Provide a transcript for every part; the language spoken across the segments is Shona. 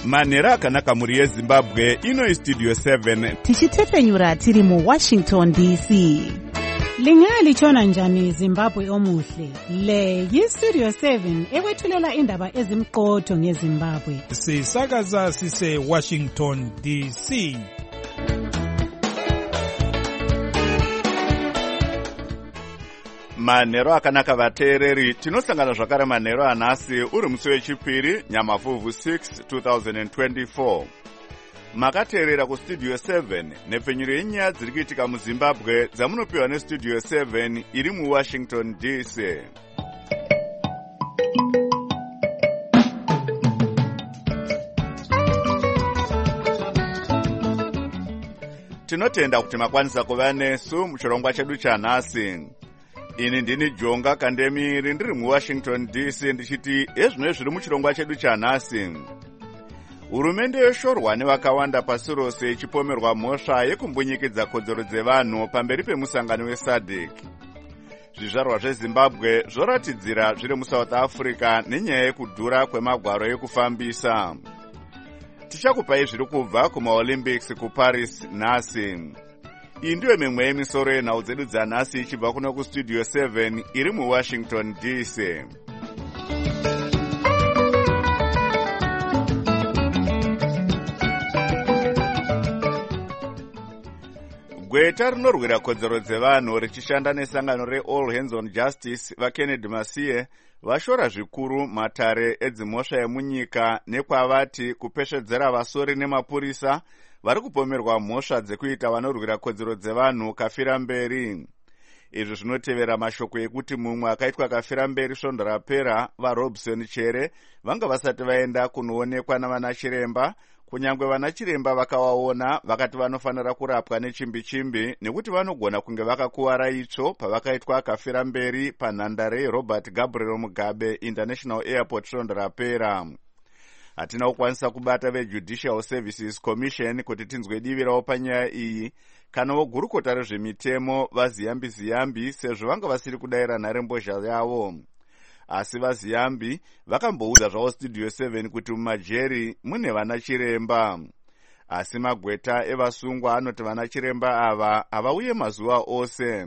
manhero akanaka muri yezimbabwe. Ino Studio 7 tichitepenyura tiri muWashington DC. Lingalitshona njani Zimbabwe omuhle? Le yiStudio 7 ekwethulela indaba ezimqotho ngeZimbabwe. Sisakaza sise Washington DC. manhero akanaka vateereri, tinosangana zvakare manhero anhasi uri musi wechipiri Nyamavhuvhu 6 2024. Makateerera kuStudio 7 nepfenyuro yenyaya dziri kuitika muZimbabwe dzamunopiwa neStudio 7 iri muWashington DC. Tinotenda kuti makwanisa kuva nesu muchirongwa chedu chanhasi. Ini ndini Jonga Kandemiri ndiri muWashington DC ndichiti ezvino zviri muchirongwa chedu chanhasi. Hurumende yoshorwa nevakawanda pasi rose ichipomerwa mhosva yekumbunyikidza kodzero dzevanhu pamberi pemusangano weSADC. Zvizvarwa zveZimbabwe zvoratidzira zviri muSouth Africa nenyaya yekudhura kwemagwaro ekufambisa. Tichakupai zviri kubva kumaOlympics kuParis nhasi. Iyi ndiyo mimwe yemisoro yenhau dzedu dzanhasi ichibva kuno kuStudio 7 iri muWashington DC. Gweta rinorwira kodzero dzevanhu richishanda nesangano reAll Hands on Justice vaKennedy Masiye vashora zvikuru matare edzimhosva yemunyika nekwavati kupeshedzera vasori nemapurisa vari kupomerwa mhosva dzekuita vanorwira kodzero dzevanhu kafira mberi. Izvi zvinotevera mashoko ekuti mumwe akaitwa kafira mberi svondo rapera vaRobson Chere vanga vasati vaenda kunoonekwa navanachiremba. Kunyangwe vanachiremba vakawaona vakati vanofanira kurapwa nechimbi-chimbi nekuti vanogona kunge vakakuwara itsvo pavakaitwa kafira mberi panhandare Robert Gabriel Mugabe International Airport svondo rapera. Hatina kukwanisa kubata veJudicial Services Commission kuti tinzwe divirawo panyaya iyi kana vogurukota rezvemitemo vaziyambi-ziyambi sezvo vanga vasiri kudayira nharembozha yavo. Asi vaziyambi vakamboudza zvavo Studio 7 kuti mumajeri mune vanachiremba. Asi magweta evasungwa anoti vanachiremba ava havauye mazuva ose.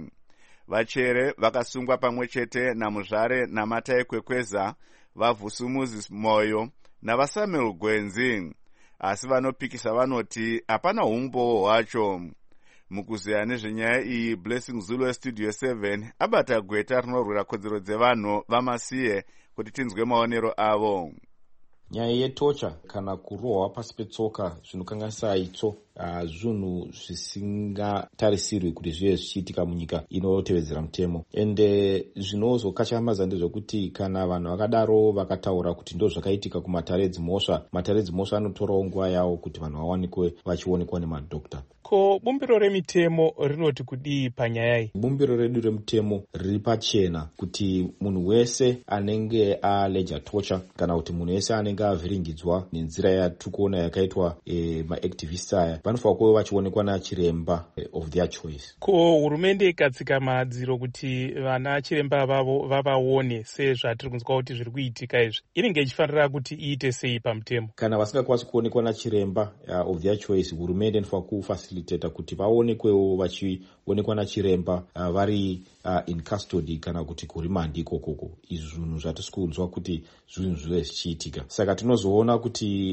Vachere vakasungwa pamwe chete naMuzvare naMatai Kwekweza, vaVhusumuzi Moyo navaSamuel Gwenzi. Asi vanopikisa vanoti hapana umbowo hwacho. Mukuzeya nezvenyaya iyi, Blessing Zulu weStudio 7 abata gweta rinorwira kodzero dzevanhu vaMasiye kuti tinzwe maonero avo. Nyaya yetocha kana kurohwa pasi petsoka zvinokanganisa itsvo zvinhu zvisingatarisirwi kuti zvive zvichiitika munyika inotevedzera mutemo. Ende zvinozokachamaza ndezvekuti kana vanhu vakadaro vakataura kuti ndo zvakaitika kumatare edzimhosva, matare edzimhosva anotorawo nguva yavo kuti vanhu vawanikwe vachionekwa nemadhokta. Ko bumbiro remitemo rinoti kudii panyaya iyi? Bumbiro redu remutemo riri pachena kuti munhu wese anenge aleja tocha kana kuti munhu wese anenge avhiringidzwa nenzira yatikuona yakaitwa maactivists aya vanofanira kuva vachionekwa nachiremba of their choice. Ko hurumende ikatsika madziro kuti vana chiremba vavo vavaone sezvatiri kunzwa kuti zviri kuitika izvi, inenge ichifanira kuti iite sei pamutemo? Kana vasingakwanisi kuonekwa nachiremba of their choice, hurumende inofanira kufacilitata kuti vaonekwewo vachionekwa nachiremba vari in custody kana kuti kurimandi ikokoko. Izvi zvinhu zvatisi kunzwa kuti zvinhu zvive zvichiitika. Saka tinozoona kuti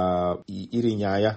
iri nyaya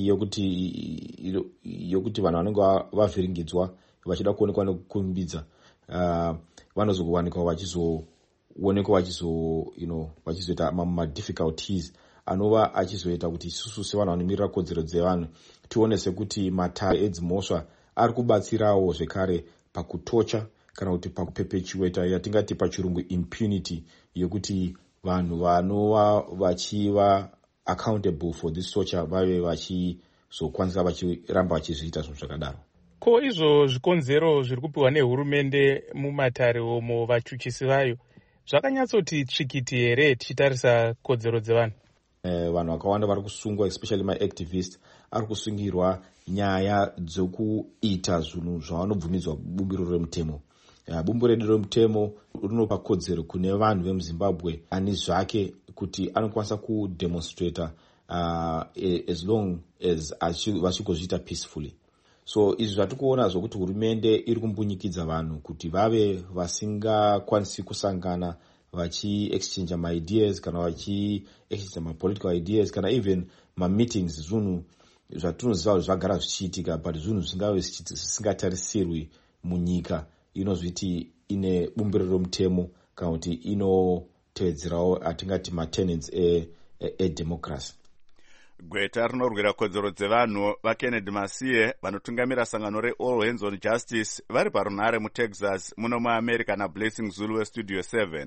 yokuti vanhu vanenge vavhiringidzwa vachida kuonekwa nekukumbidza vanozowanikwa vachizoonekwa vachizoita madifficulties anova achizoita kuti isusu sevanhu vanomirira kodzero dzevanhu tione sekuti matare edzimhosva ari kubatsirawo zvekare pakutocha kana kuti pakupepechueta yatingati pachirungu impunity, yokuti vanhu vanova vachiva accountable for this torture vave vachizokwanisa vachiramba vachizviita zvinhu zvakadaro. Ko izvo zvikonzero zviri kupiwa nehurumende mumatare omo vachuchisi vayo zvakanyatsoti tsvikiti here tichitarisa kodzero dzevanhu? Vanhu vakawanda vari kusungwa, especially maactivists, ari kusungirwa nyaya dzekuita zvinhu zvavanobvumidzwa bumbiro remutemo. Bumbiro redu remutemo rinopa kodzero kune vanhu vemuZimbabwe ani zvake kuti anokwanisa kudemonstrata as long as vachikozviita peacefully. So izvi zvatikuona zvokuti hurumende iri kumbunyikidza vanhu kuti vave vasingakwanisi kusangana vachi-exchange ma-ideas kana vachi-exchange ma-political ideas kana even ma-meetings, zvinhu zvatinoziva zvagara zvichiitika but zvinhu zvingave zvisingatarisirwi munyika inozviti ine bumbiro romutemo kana kuti inotevedzerawo atingati ma-tenets edemocracy. Gweta rinorwira kodzero dzevanhu vaKennedy Masiye vanotungamira sangano reAll Hands on Justice vari parunhare muTexas muno muAmerica naBlessing Zulu weStudio 7.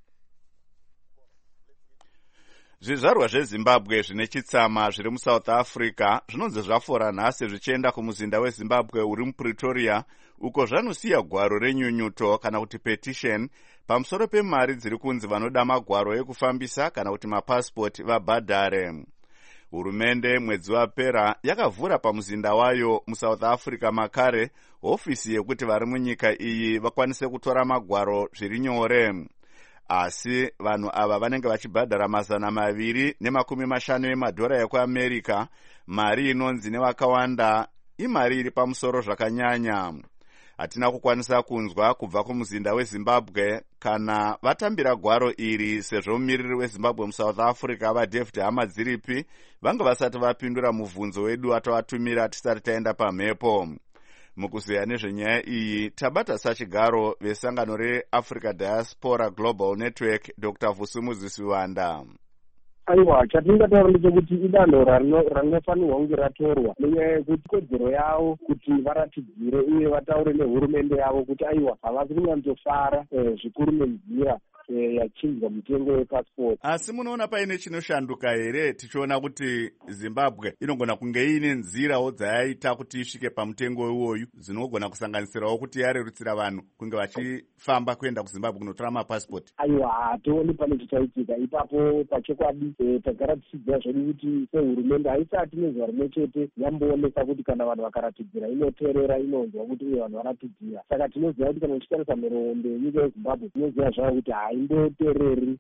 Zvizvarwa zveZimbabwe zvine chitsama zviri muSouth Africa zvinonzi zvafora nhasi zvichienda kumuzinda weZimbabwe uri muPretoria uko zvanosiya gwaro renyunyuto kana kuti petition pamusoro pemari dziri kunzi vanoda magwaro ekufambisa kana kuti mapasipoti vabhadhare. Hurumende mwedzi wapera yakavhura pamuzinda wayo muSouth Africa makare hofisi yekuti vari munyika iyi vakwanise kutora magwaro zviri nyore. Asi vanhu ava vanenge vachibhadhara $250 emadhora ekuAmerica, mari inonzi nevakawanda imari iri pamusoro zvakanyanya. Hatina kukwanisa kunzwa kubva kumuzinda weZimbabwe kana vatambira gwaro iri sezvo mumiriri weZimbabwe muSouth Africa vaDavid Hamadziripi vanga vasati vapindura mubvunzo wedu watavatumira tisati taenda pamhepo. Mukuziya nezvenyaya iyi tabata sachigaro vesangano reAfrica Diaspora Global Network Dr. Vusumuzi Siwanda. Aiwa, chatingataura ndechekuti idanho ranofanirwa kunge ratorwa nenyaya yekuti kodzero yavo kuti varatidzire uye vataure nehurumende yavo kuti aiwa havasi kunyanzofara zvikuru nenzira yachinjwa mutengo wepasipoti. Asi munoona paine chinoshanduka here tichiona kuti Zimbabwe inogona kunge iine nzirawo dzayaita kuti isvike pamutengo iwoyu dzinogona kusanganisirawo kuti yarerutsira vanhu kunge vachifamba kuenda kuZimbabwe kunotora mapasipoti? Aiwa, hationi pane chichaitika ipapo. Pachokwadi tagara tichidziva zvedu kuti sehurumende haisati nezuva rimwe chete yamboonesa kuti kana vanhu vakaratidzira inoteerera, inonzwa kuti uye vanhu varatidzira. Saka tinoziva kuti kana uchitarisa nhoroondo yenyika yeZimbabwe tinoziva zvavo kuti haimboteereri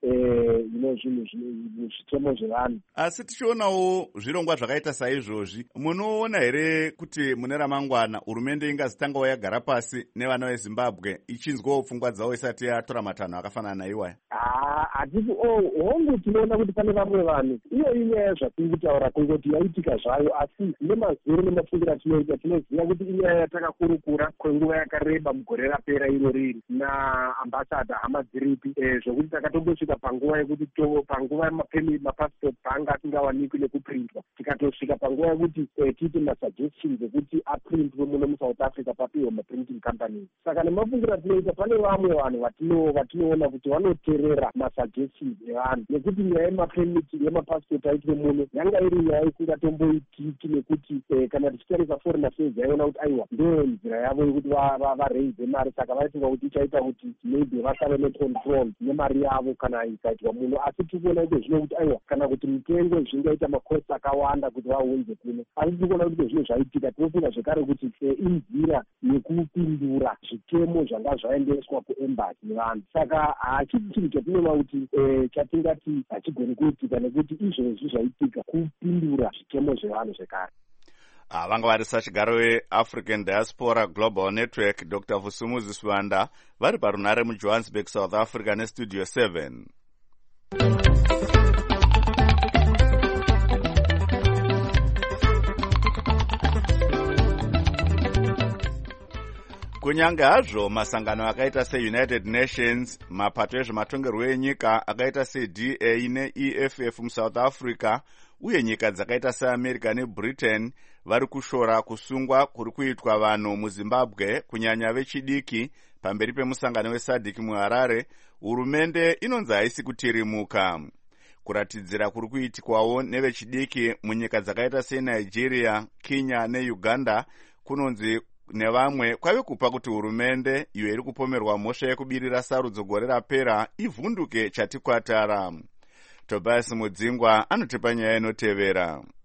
zvinhu zvitemo zvevanhu. Asi tichionawo zvirongwa zvakaita saizvozvi, munoona here kuti mune ramangwana hurumende ingazitangawo yagara pasi nevana veZimbabwe ichinzwawo pfungwa dzavo isati yatora matanho akafanana naiwaya? Hatiti hongu tinoona kuti pane vamwe vanhu iyo inyaya zvatingutaura kungoti yaitika zvayo, asi nemazero nemafungiro atinoita tinoziva kuti inyaya yatakakurukura kwenguva yakareba mugore rapera iro riri naambasada Hamadziripi zvokuti takatombosvika panguva yekuti panguva mapasipoti paanga asingawanikwi nekuprintwa, tikatosvika panguva yekuti tiite masuggestions ekuti aprintwe muno muSouth Africa papiwe maprinting companies. Saka nemafungiro atinoita pane vamwe vanhu vatinoona kuti vanoteerera masuggestions evanhu, nekuti nyaya yemapemiti yemapasipoti aitwe muno yanga iri nyaya isingatomboitiki nekuti kana tichitarisa foreign affairs yaiona kuti aiwa ndiyo nzira yavo yekuti vareise mari, saka vaifunga kuti ichaita kuti maybe vasave necontrol nemari yavo kana ikaitwa muno. Asi tikuona kuti zvino kuti aiwa kana kuti mitengo zvingaita makosti akawanda kuti vaunze kuno, asi tikuona kuti zvino zvaitika. Tinofunga zvekare kuti inzira yekupindura zvitemo zvanga zvaendeswa kuembasi nevanhu. Saka hachiti chinhu chatinoona kuti chatingati hachigoni kuitika nekuti izvozvi zvaitika kupindura zvitemo zvevanhu zvekare. Vanga vari sachigaro weAfrican Diaspora Global Network Dr. Vusumuzi Siwanda vari parunhare muJohannesburg, South Africa neStudio 7. Kunyange hazvo masangano akaita seUnited Nations, mapato ezvematongerwo enyika akaita seDA neEFF muSouth Africa uye nyika dzakaita seAmerica neBritain vari kushora kusungwa kuri kuitwa vanhu muZimbabwe kunyanya vechidiki pamberi pemusangano weSADC muHarare, hurumende inonzi haisi kutirimuka. Kuratidzira kuri kuitikwawo nevechidiki munyika dzakaita seNigeria, Kenya neUganda kunonzi nevamwe kwave kupa kuti hurumende iyo iri kupomerwa mhosva yekubirira sarudzo gore rapera ivhunduke chatikwatara. Tobias Mudzingwa anotipa nyaya inotevera.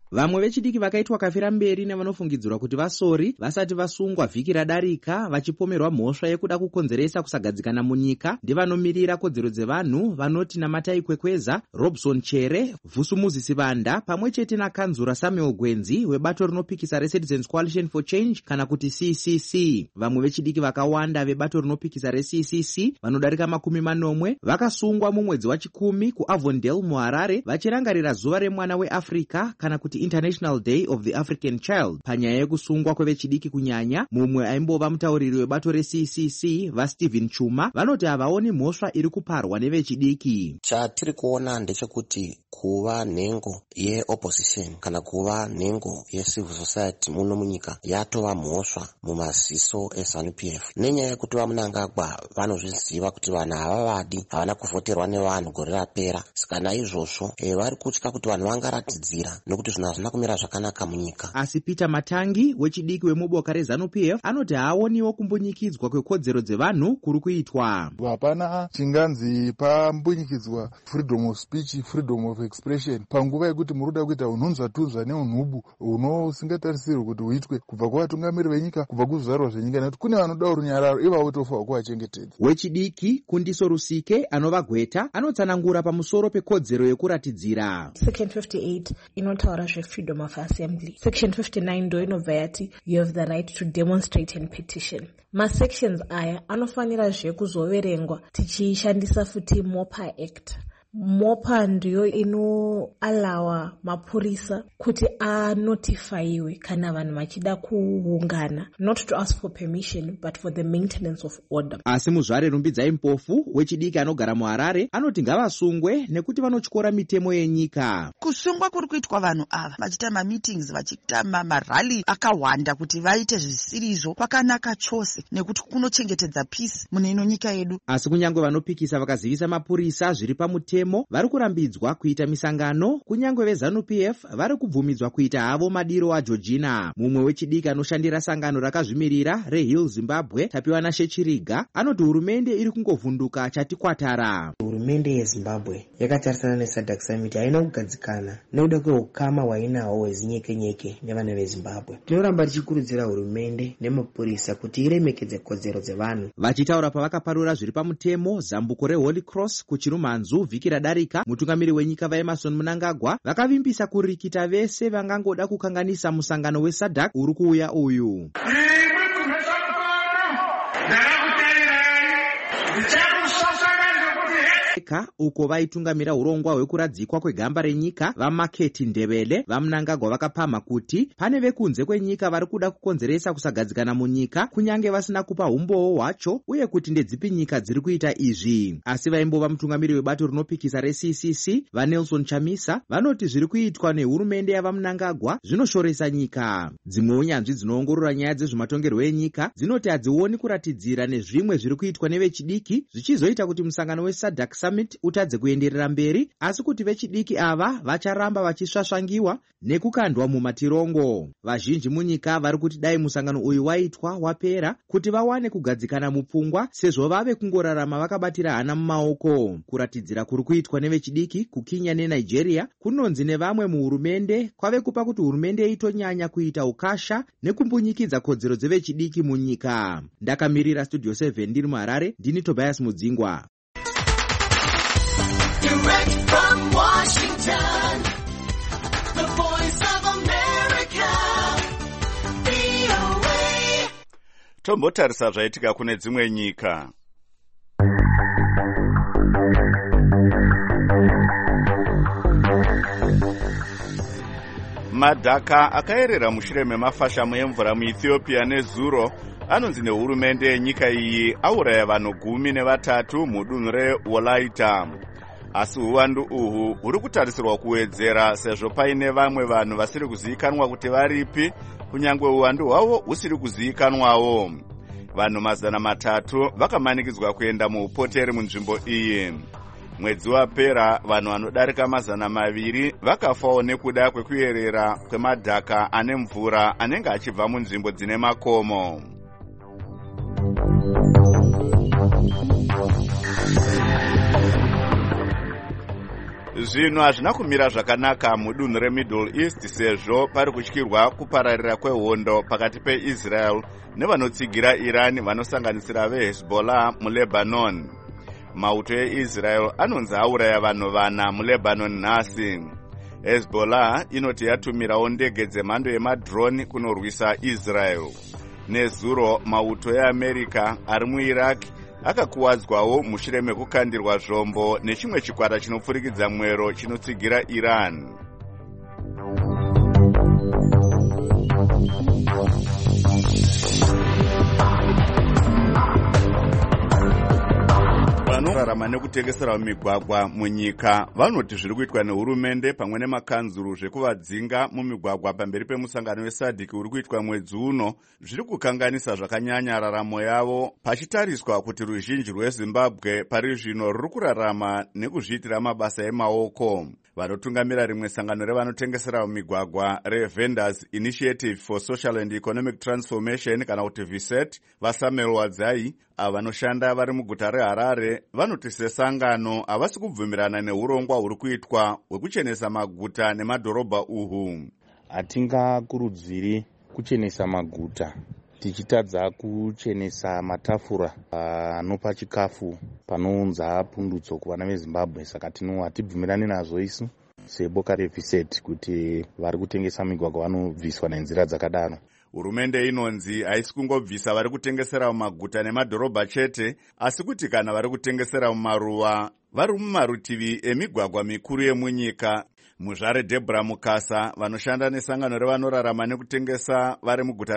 Vamwe vechidiki vakaitwa kafira mberi nevanofungidzirwa kuti vasori vasati vasungwa vhiki radarika vachipomerwa mhosva yekuda kukonzeresa kusagadzikana munyika ndevanomirira kodzero dzevanhu vanoti Namatai Kwekweza, Robson Chere, Vusumuzi Sivanda pamwe chete nakanzura Samuel Gwenzi webato rinopikisa reCitizens Coalition for Change kana kuti CCC. Vamwe vechidiki vakawanda vebato rinopikisa reCCC vanodarika 40 vakasungwa mumwedzi wa10 kuAvondale muHarare vachirangarira zuva remwana weAfrica kana kuti International Day of the African Child. Panyaya yekusungwa kwevechidiki kunyanya, mumwe aimbova mutauriri webato reCCC vaStephen Chuma vanoti havaoni mhosva iri kuparwa nevechidiki. Chatiri kuona ndechekuti kuva nhengo yeopposition kana kuva nhengo yecivil society muno munyika yatova mhosva mumaziso eZANU-PF. Nenyaya yekuti vaMunangagwa vanozviziva kuti vanhu havavadi, havana kuvhoterwa nevanhu gore rapera. Saka naizvozvo vari kutya kuti vanhu vangaratidzira nekuti zvinhu hazvina kumira zvakanaka munyika. Asi Peter Matangi wechidiki wemuboka reZANU-PF anoti haawoniwo kumbunyikidzwa kwekodzero dzevanhu kuri kuitwa. Hapana chinganzi pambunyikidzwa freedom of speech, freedom of expression panguva yekuti muri kuda kuita unhonzvatunzva neunhubu unosingatarisirwi kuti uitwe kubva kuvatungamiri venyika, kubva kuzvizvarwa zvenyika, nekuti kune vanoda runyararo ivavo tofa kuvachengetedza. Wechidiki Kundiso Rusike anova Gweta anotsanangura pamusoro pekodzero yekuratidzira. Section 58 inotaura zve-freedom of assembly. Section 59 ndo inobva yati you have the right to demonstrate and petition. Masections aya anofanira kuzoverengwa tichishandisa futi MOPA Act. MOPA ndiyo inoalawa mapurisa kuti anotifaiwe kana vanhu vachida kuungana, not to ask for permission but for the maintenance of order. Asi Muzvare Rumbidzai Mpofu wechidiki anogara muHarare anoti ngavasungwe nekuti vanotyora mitemo yenyika. Kusungwa kuri kuitwa vanhu ava vachita meetings vachita marally akawanda kuti vaite zvisirizo kwakanaka chose nekuti kunochengetedza peace mune ino nyika yedu. Asi kunyange vanopikisa vakazivisa mapurisa zviri pamutemo vari kurambidzwa kuita misangano, kunyange veZANU-PF vari kubvumidzwa kuita havo madiro aJorgina. Mumwe wechidiki anoshandira sangano rakazvimirira reHill Zimbabwe Tapiwana Shechiriga anoti hurumende iri kungovhunduka chati kwatara. Hurumende yeZimbabwe yakatarisana neSADC Summit haina kugadzikana nekuda kweukama hwainahwo hwezinyeke-nyeke nevana veZimbabwe. Tinoramba tichikurudzira hurumende nemapurisa kuti iremekedze kodzero dzevanhu. Vachitaura pavakaparura zviri pamutemo zambuko reHoly Cross kuChirumanzu vhiki radarika, mutungamiri wenyika vaEmmerson Mnangagwa vakavimbisa kurikita vese vangangoda kukanganisa musangano weSADC uri kuuya uyu. Uko vaitungamira urongwa hwekuradzikwa kwegamba renyika vaMarket Ndebele vaMnangagwa vakapamha kuti pane vekunze kwenyika vari kuda kukonzeresa kusagadzikana munyika kunyange vasina kupa umboo hwacho uye kuti ndedzipi nyika dziri kuita izvi. Asi vaimbova mutungamiri webato rinopikisa reCCC vaNelson Chamisa vanoti zviri kuitwa nehurumende yavaMnangagwa zvinoshoresa nyika. Dzimwe unyanzvi dzinoongorora nyaya dzezvematongerwo enyika dzinoti hadzioni kuratidzira nezvimwe zviri kuitwa nevechidiki zvichizoita kuti musangano weSADC Summit utadze kuenderera mberi, asi kuti vechidiki ava vacharamba vachisvasvangiwa nekukandwa mumatirongo. Vazhinji munyika vari kuti dai musangano uyu waitwa wapera kuti vawane kugadzikana mupfungwa sezvo vave kungorarama vakabatira hana mumaoko. Kuratidzira kuri kuitwa nevechidiki kuKenya neNigeria kunonzi nevamwe muhurumende kwave kupa kuti hurumende itonyanya kuita ukasha nekumbunyikidza kodzero dzevechidiki munyika. Ndakamirira Studio 7 ndiri muHarare, ndini Tobias Mudzingwa. Direct from Washington, the voice of America, VOA. Tombotarisa zvaitika kune dzimwe nyika. Madhaka akaerera mushure memafashamu emvura muEthiopia nezuro anonzi nehurumende yenyika iyi auraya vanhu 13 mudunhu reWolaita. Asi uwandu uhu huri kutarisirwa kuwedzera sezvo paine vamwe vanhu vasiri kuzivikanwa kuti varipi, kunyange uwandu hwavo husiri kuzivikanwawo. Vanhu 300 vakamanikidzwa kuenda muupoteri munzvimbo iyi. Mwedzi wapera vanhu vanodarika 200 vakafawo nekuda kwekuyerera kwemadhaka ane mvura anenge achibva munzvimbo dzine makomo. Zvinhu hazvina kumira zvakanaka mudunhu reMiddle East sezvo pari kutyirwa kupararira kwehondo pakati peIsrael nevanotsigira Iran vanosanganisira veHezbollah muLebanon. Mauto eIsrael anonzi auraya vanhu 4 muLebanon nhasi. Hezbollah inoti yatumirawo ndege dzemhando yemadroni kunorwisa Israel. Nezuro mauto eAmerica ari muIraq akakuwadzwawo mushure mekukandirwa zvombo nechimwe chikwata chinopfurikidza mwero chinotsigira Iran. Vanorarama nekutengesera mumigwagwa munyika vanoti zviri kuitwa nehurumende pamwe nemakanzuru zvekuvadzinga mumigwagwa pamberi pemusangano weSADC uri kuitwa mwedzi uno zviri kukanganisa zvakanyanya raramo yavo, pachitariswa kuti ruzhinji rweZimbabwe pari zvino ruri kurarama nekuzviitira mabasa emaoko. Vanotungamira rimwe sangano revanotengesera mumigwagwa reVendors Initiative for Social and Economic Transformation kana kuti VSET vaSamuel Wadzai vanoshanda vari muguta reHarare vanoti sesangano havasi kubvumirana neurongwa huri kuitwa hwekuchenesa maguta nemadhorobha uhu. Hatingakurudziri kuchenesa maguta tichitadza kuchenesa matafura anopa chikafu panounza pundutso kuvana veZimbabwe. Saka hatibvumirani nazvo isu seboka reVSET kuti vari kutengesa migwagwa vanobviswa nenzira dzakadaro. Hurumende inonzi haisi kungobvisa vari kutengesera mumaguta nemadhorobha chete, asi kuti kana vari kutengesera mumaruwa vari mumarutivi emigwagwa mikuru yemunyika. Muzvare Deborah Mukasa vanoshanda nesangano revanorarama nekutengesa vari muguta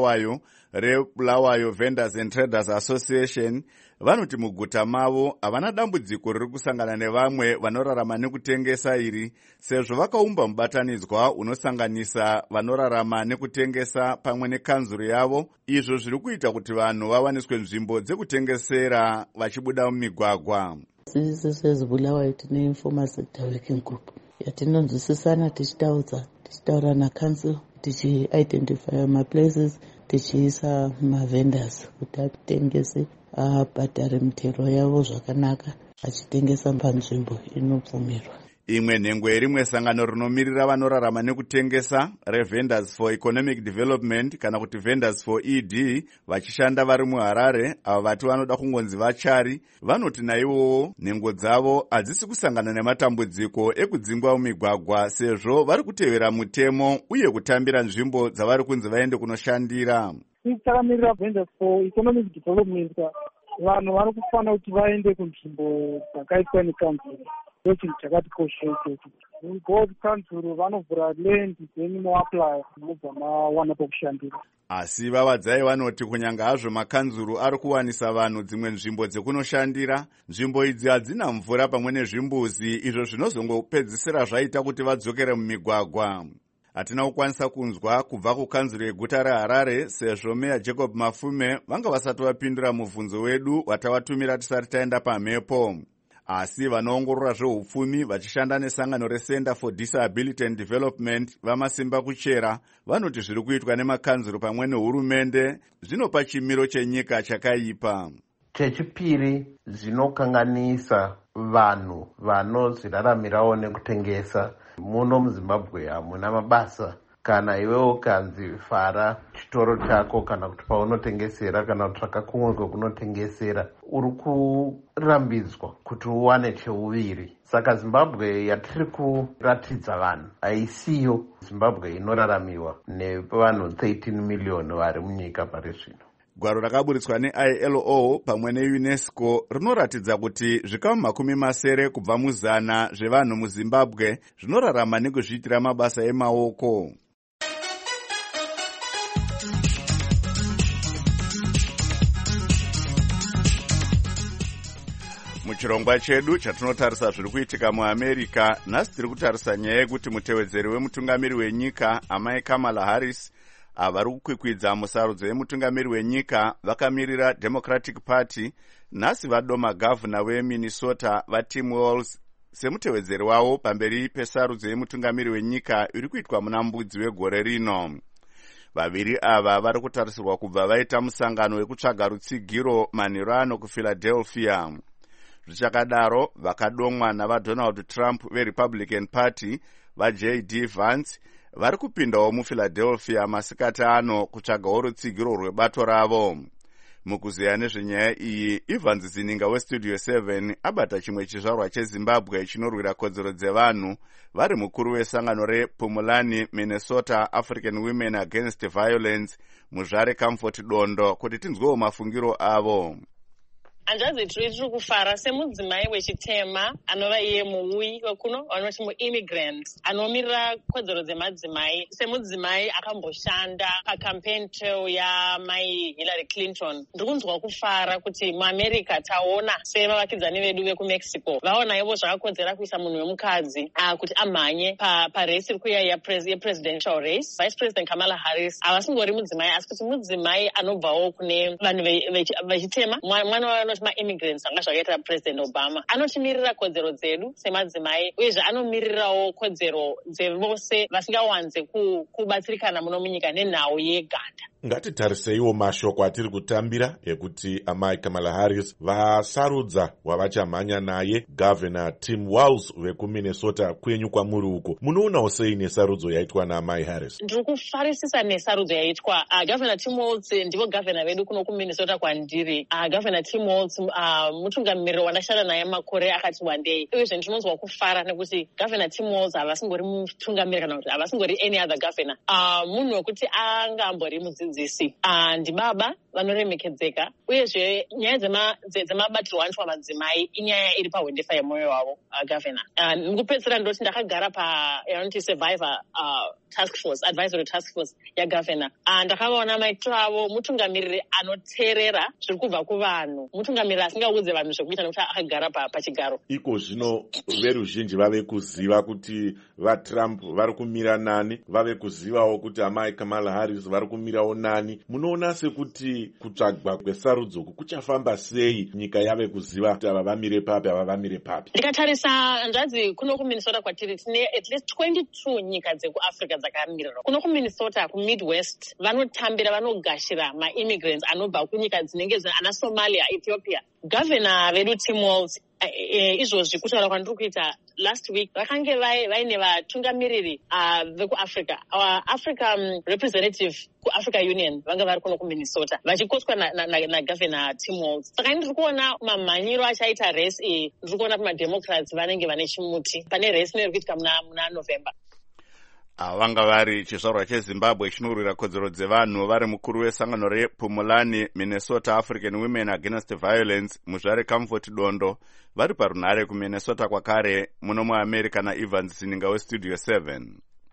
reBulawayo Vendors and Traders Association vanoti muguta mavo havana dambudziko riri kusangana nevamwe vanorarama nekutengesa iri, sezvo vakaumba mubatanidzwa unosanganisa vanorarama nekutengesa pamwe nekanzuru yavo. Izvo zviri kuita kuti vanhu vawaniswe nzvimbo dzekutengesera vachibuda mumigwagwa. Sisi seZibulawayo tine informal sector working group yatinonzwisisana tichitaura naCouncil tichi-identify maplaces tichiisa mavendors kuti atengese abhadhare mitero yavo zvakanaka achitengesa panzvimbo inobvumirwa. Imwe nhengo yerimwe sangano rinomirira vanorarama nekutengesa reVendors for Economic Development kana kuti Vendors for ED vachishanda vari muHarare, ava vati vanoda kungonzi vachari, vanoti naivowo nhengo dzavo hadzisi kusangana nematambudziko ekudzingwa mumigwagwa sezvo vari kutevera mutemo uye kutambira nzvimbo dzavari kunzi vaende kunoshandira. Takamirira Vendors for Economic Development, vanhu vari kufanira kuti vaende kunzvimbo dzakaitwa nekanzuru. Ndochinhu chakatikoshera kuti God Council vanovhura land then moapply mobva mawana pokushandira. Asi vavadzai vanoti kunyanga hazvo makanzuru ari kuwanisa vanhu dzimwe nzvimbo dzekunoshandira, nzvimbo idzi hadzina mvura pamwe nezvimbuzi, izvo zvinozongopedzisira zvaita kuti vadzokere mumigwagwa. Hatina kukwanisa kunzwa kubva kukanzuru yeguta reHarare sezvo Meya Jacob Mafume vanga vasati vapindura mubvunzo wedu watavatumira tisati taenda pamhepo. Asi vanoongorora zveupfumi vachishanda nesangano reCenter for Disability and Development vamasimba kuchera vanoti zviri kuitwa nemakanzuru pamwe nehurumende zvinopa chimiro chenyika chakaipa. Chechipiri, zvinokanganisa vanhu vanozviraramirawo nekutengesa. Muno muZimbabwe hamuna mabasa. Kana iwewo kanzi fara chitoro chako kana kuti paunotengesera kana kutsvaka kumwe kwekunotengesera, uri kurambidzwa kuti uwane cheuviri. Saka Zimbabwe yatiri kuratidza vanhu haisiyo Zimbabwe inoraramiwa nevanhu 13 miliyoni vari munyika pari zvino. Gwaro rakaburitswa neILO pamwe neUNESCO rinoratidza kuti zvikamu 70 kubva muzana zvevanhu muZimbabwe zvinorarama nekuzviitira mabasa emaoko. Muchirongwa chedu chatinotarisa zviri kuitika muAmerica, nhasi tiri kutarisa nyaya yekuti mutevedzeri wemutungamiri wenyika amai Kamala Harris vari kukwikwidza musarudzo yemutungamiri wenyika vakamirira Democratic Party. Nhasi vadoma gavhuna weMinnesota vaTim Walz semutevedzeri wavo pamberi pesarudzo yemutungamiri wenyika iri kuitwa muna mbudzi wegore rino. Vaviri ava vari kutarisirwa kubva vaita musangano wekutsvaga rutsigiro manhero ano kuPhiladelphia. Zvichakadaro vakadomwa navaDonald Trump veRepublican Party vaJD Vance vari kupindawo muPhiladelphia masikati ano kutsvagawo rutsigiro rwebato ravo. Mukuziya nezvenyaya iyi, Evans Zininga weStudio 7 abata chimwe chizvarwa cheZimbabwe chinorwira kodzero dzevanhu vari mukuru wesangano rePumulani Minnesota African Women Against Violence muzvare Comfort Dondo kuti tinzwewo mafungiro avo. Hanzvadzi tiri kufara semudzimai wechitema anova iye muui wekuno vanoti muimmigrant anomirira kodzero dzemadzimai semudzimai akamboshanda pacampaign trail yamai Hillary Clinton. Ndiri kunzwa kufara kuti muAmerica taona sevavakidzani vedu vekumexico vaona ivo zvakakodzera kuisa munhu wemukadzi kuti amhanye paresi iri kuya yepresidential race. Vice President Kamala Harris havasingori mudzimai asi kuti mudzimai anobvawo kune vanhu vechitema mwana vanoti maimmigrants anga zvakaita President Obama. Anotimirira kodzero dzedu semadzimai uyezve anomirirawo kodzero dzevose vasingawanze kubatsirikana muno munyika nenhau yeganda. Ngatitariseiwo mashoko atiri kutambira ekuti amai Kamala Harris vasarudza wavachamhanya naye Governor Tim Walz vekuMinnesota kwenyu kwamuri uko. Munoonawo sei nesarudzo yaitwa naamai Harris? Ndiri kufarisisa nesarudzo yaitwa. Governor Tim Walz ndivo governor vedu kuno kuMinnesota kwandiri. Governor Tim Walz mutungamiriri wandashanda naye makore akati wandei. Uyezve ndinonzwa kufara nekuti Governor Tim Walz havasingori mutungamiriri kana kuti havasingori any other governor. Munhu wekuti angambori mudzidzisi. Ndibaba vanoremekedzeka uyezve nyaya dzemabatirwo anoitwa madzimai inyaya iri pahwendefa yemwoyo wavo governor. Mukupedzisira ndoti ndakagara yanoti survivor task force advisory task force yagovernor. Ndakavaona maitiro avo mutungamiriri anoteerera zviri kubva kuvanhu, mutungamiriri asingaudze vanhu zvekuita nekuti akagara pachigaro. Iko zvino veruzhinji vave kuziva kuti vaTrump vari kumira nani, vave kuzivawo kuti amai Kamala Harris vari kumirawo nani. Munoona sekuti kutsvagwa kwesarudzo kuchafamba sei nyika yave kuziva kuti ava vamire papi ava vamire papi? Ndikatarisa hanzvadzi kuno kuMinnesota kwatiri tine at least 22 nyika dzekuAfrica dzakamirirwa. Kuno kuMinnesota kuMidwest vanotambira vanogashira maimmigrants anobva kunyika dzinenge ana Somalia, Ethiopia. Governor vedu Tim Walz izvozvi kutaura kwandiri kuita last week vakange vaine vatungamiriri vekuAfrica. Our Africa representative kuAfrica Union vanga vari kuno kuMinnesota vachikoswa nagovernor Tim Walz. Saka ndiri kuona mamhanyiro achaita race iyi, ndiri kuona kuti maDemocrats vanenge vane chimuti pane race inoiri kuitika muna November. Vanga vari chizvarwa cheZimbabwe chinorwira kodzero dzevanhu vari mukuru wesangano rePumulani Minnesota African Women Against Violence muzvare Comfort Dondo vari parunhare kuMinnesota kwakare muno muAmerica naEvans Zininga weStudio 7.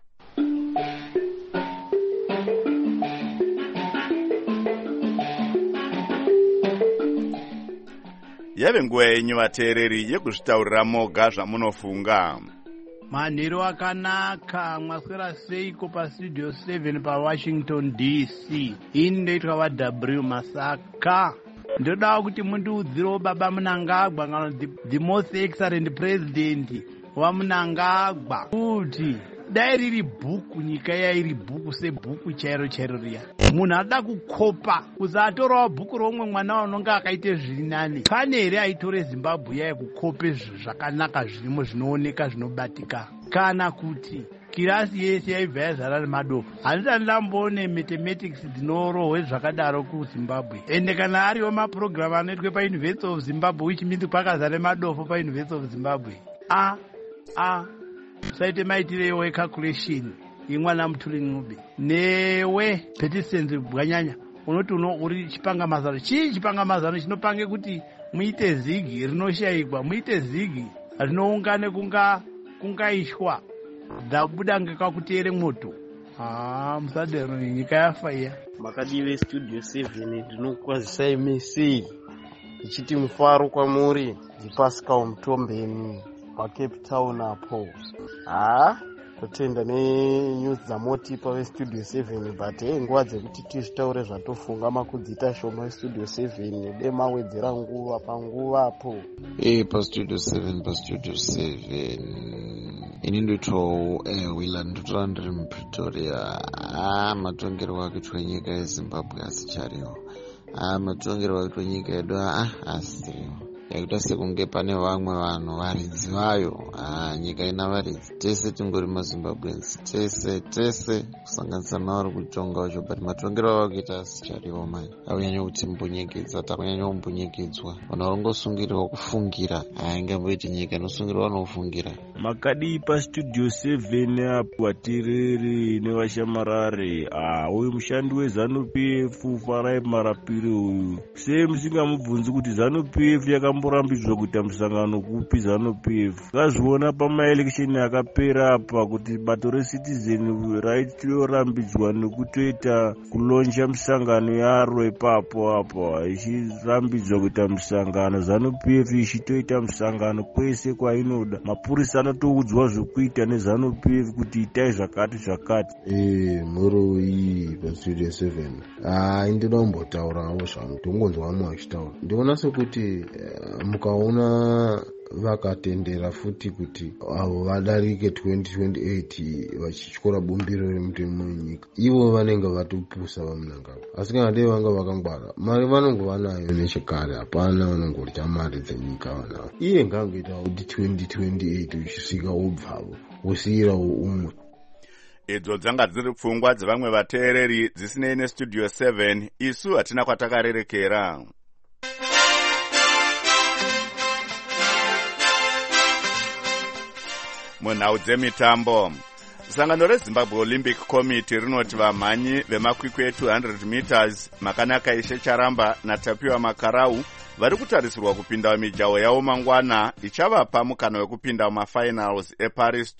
Yave nguva yenyu vateereri yekuzvitaurira moga zvamunofunga. Manhero akanaka, mwaswera seiko paStudio 7 paWashington DC. Ini ndoitwa vaW Masaka. Ndoda kuti mundiudzirewo baba Mnangagwa kana the most excellent president waMnangagwa kuti dai riri bhuku nyika yairi bhuku sebhuku chairo riya. Munhu ada kukopa kusatorawo bhuku romwe mwana unonga akaite zviri nani. Pane here aitore Zimbabwe yaya kukope zvakanaka zvirimo zvinooneka zvinobatika, kana kuti kirasi yese yaibva yazara nemadofu. Handisati ndamboone mathematics dzinorohwe zvakadaro kuZimbabwe. Ende kana ariwo maprogram anoitwe paUniversity of Zimbabwe which means kwakazare madofu paUniversity of Zimbabwe. Saite maitirewo ecalculation yemwana Mutuli Ncube newe Petisens Bwanyanya unoti uri chipangamazano. Chii chipangamazano chinopange kuti muite zigi rinoshayikwa, muite zigi rinoungane kungaishwa dzabuda ngekakuteere moto? Musadero nyika yafa iya. Makadive Studio 7 ndinokwazisai mesei ichiti mufaro kwamuri ndipasika Mutombeni paCape Town apo. Totenda nenews dzamotipa veStudio 7 but nguva dzekuti tizvitaure zvatofunga makudzita shoma veStudio 7 demawedzera nguva panguva apo. paStudio 7 ini ndoitwawo wila ndotora ndiri muPretoria. Matongerwo akuitwa nyika yeZimbabwe asicharimo. Matongerwo akuitwa nyika yedu asiriwo. yakuita sekunge pane vamwe vanhu varidzi vayo. Nyika ina varidzi, tese tingori mazimbabweans, tese kusanganisa navari kutonga vacho, but matongero ava kuita asichariwo mai akunyanya kuti mbunyekedza, takunyanya kumbunyekedzwa. Vanhu varongosungirirwa kufungira, ingamboiti nyika inosungirirwa nokufungira. Makadi pastudio 7 apo vatereri nevashamarare. Uyu mushandi weZANU-PF Farai Marapiri uyu, musingamubvunzi kuti ZANU-PF yakamborambidzwa kuita musangano kupi ZANU-PF. Kazviona pamaelekisheni akapera apa kuti bato reCitizen raitorambidzwa nekutoita kulonja musangano yaro ipapo apa, ichirambidzwa kuita musangano, ZANU-PF ichitoita musangano kwese kwainoda. Mapurisa anotoudzwa zvokuita neZANU-PF kuti itai zvakati. Mhuro iyi pastudio 7 ndinoda kumbotaurawo zvangu, tongonzwa vamwe vachitaura. Ndinoona sekuti mukaona vakatendera futi kuti avo vadarike 2028 vachityora bumbiro remutemo wenyika, ivo vanenge vatopusa vamunangagwa. Asi kana dei vanga vakangwara, mari vanongova nayo nechekare, hapana vanongorya mari dzenyika vanavo. Iye ngangoita kuti 2028 uchisvika ubvavo usiyirawo umwe. Idzo dzanga dziri pfungwa dzevamwe vateereri dzisinei nestudio 7. Isu hatina kwatakarerekera. Munhau dzemitambo, sangano reZimbabwe Olympic Committee rinoti vamhanyi vemakwikwi 200 meters Makanaka Ishe Charamba naTapiwa Makarau vari kutarisirwa kupinda mijaho yavo mangwana, ichavapa mukana wekupinda mumafinals eParis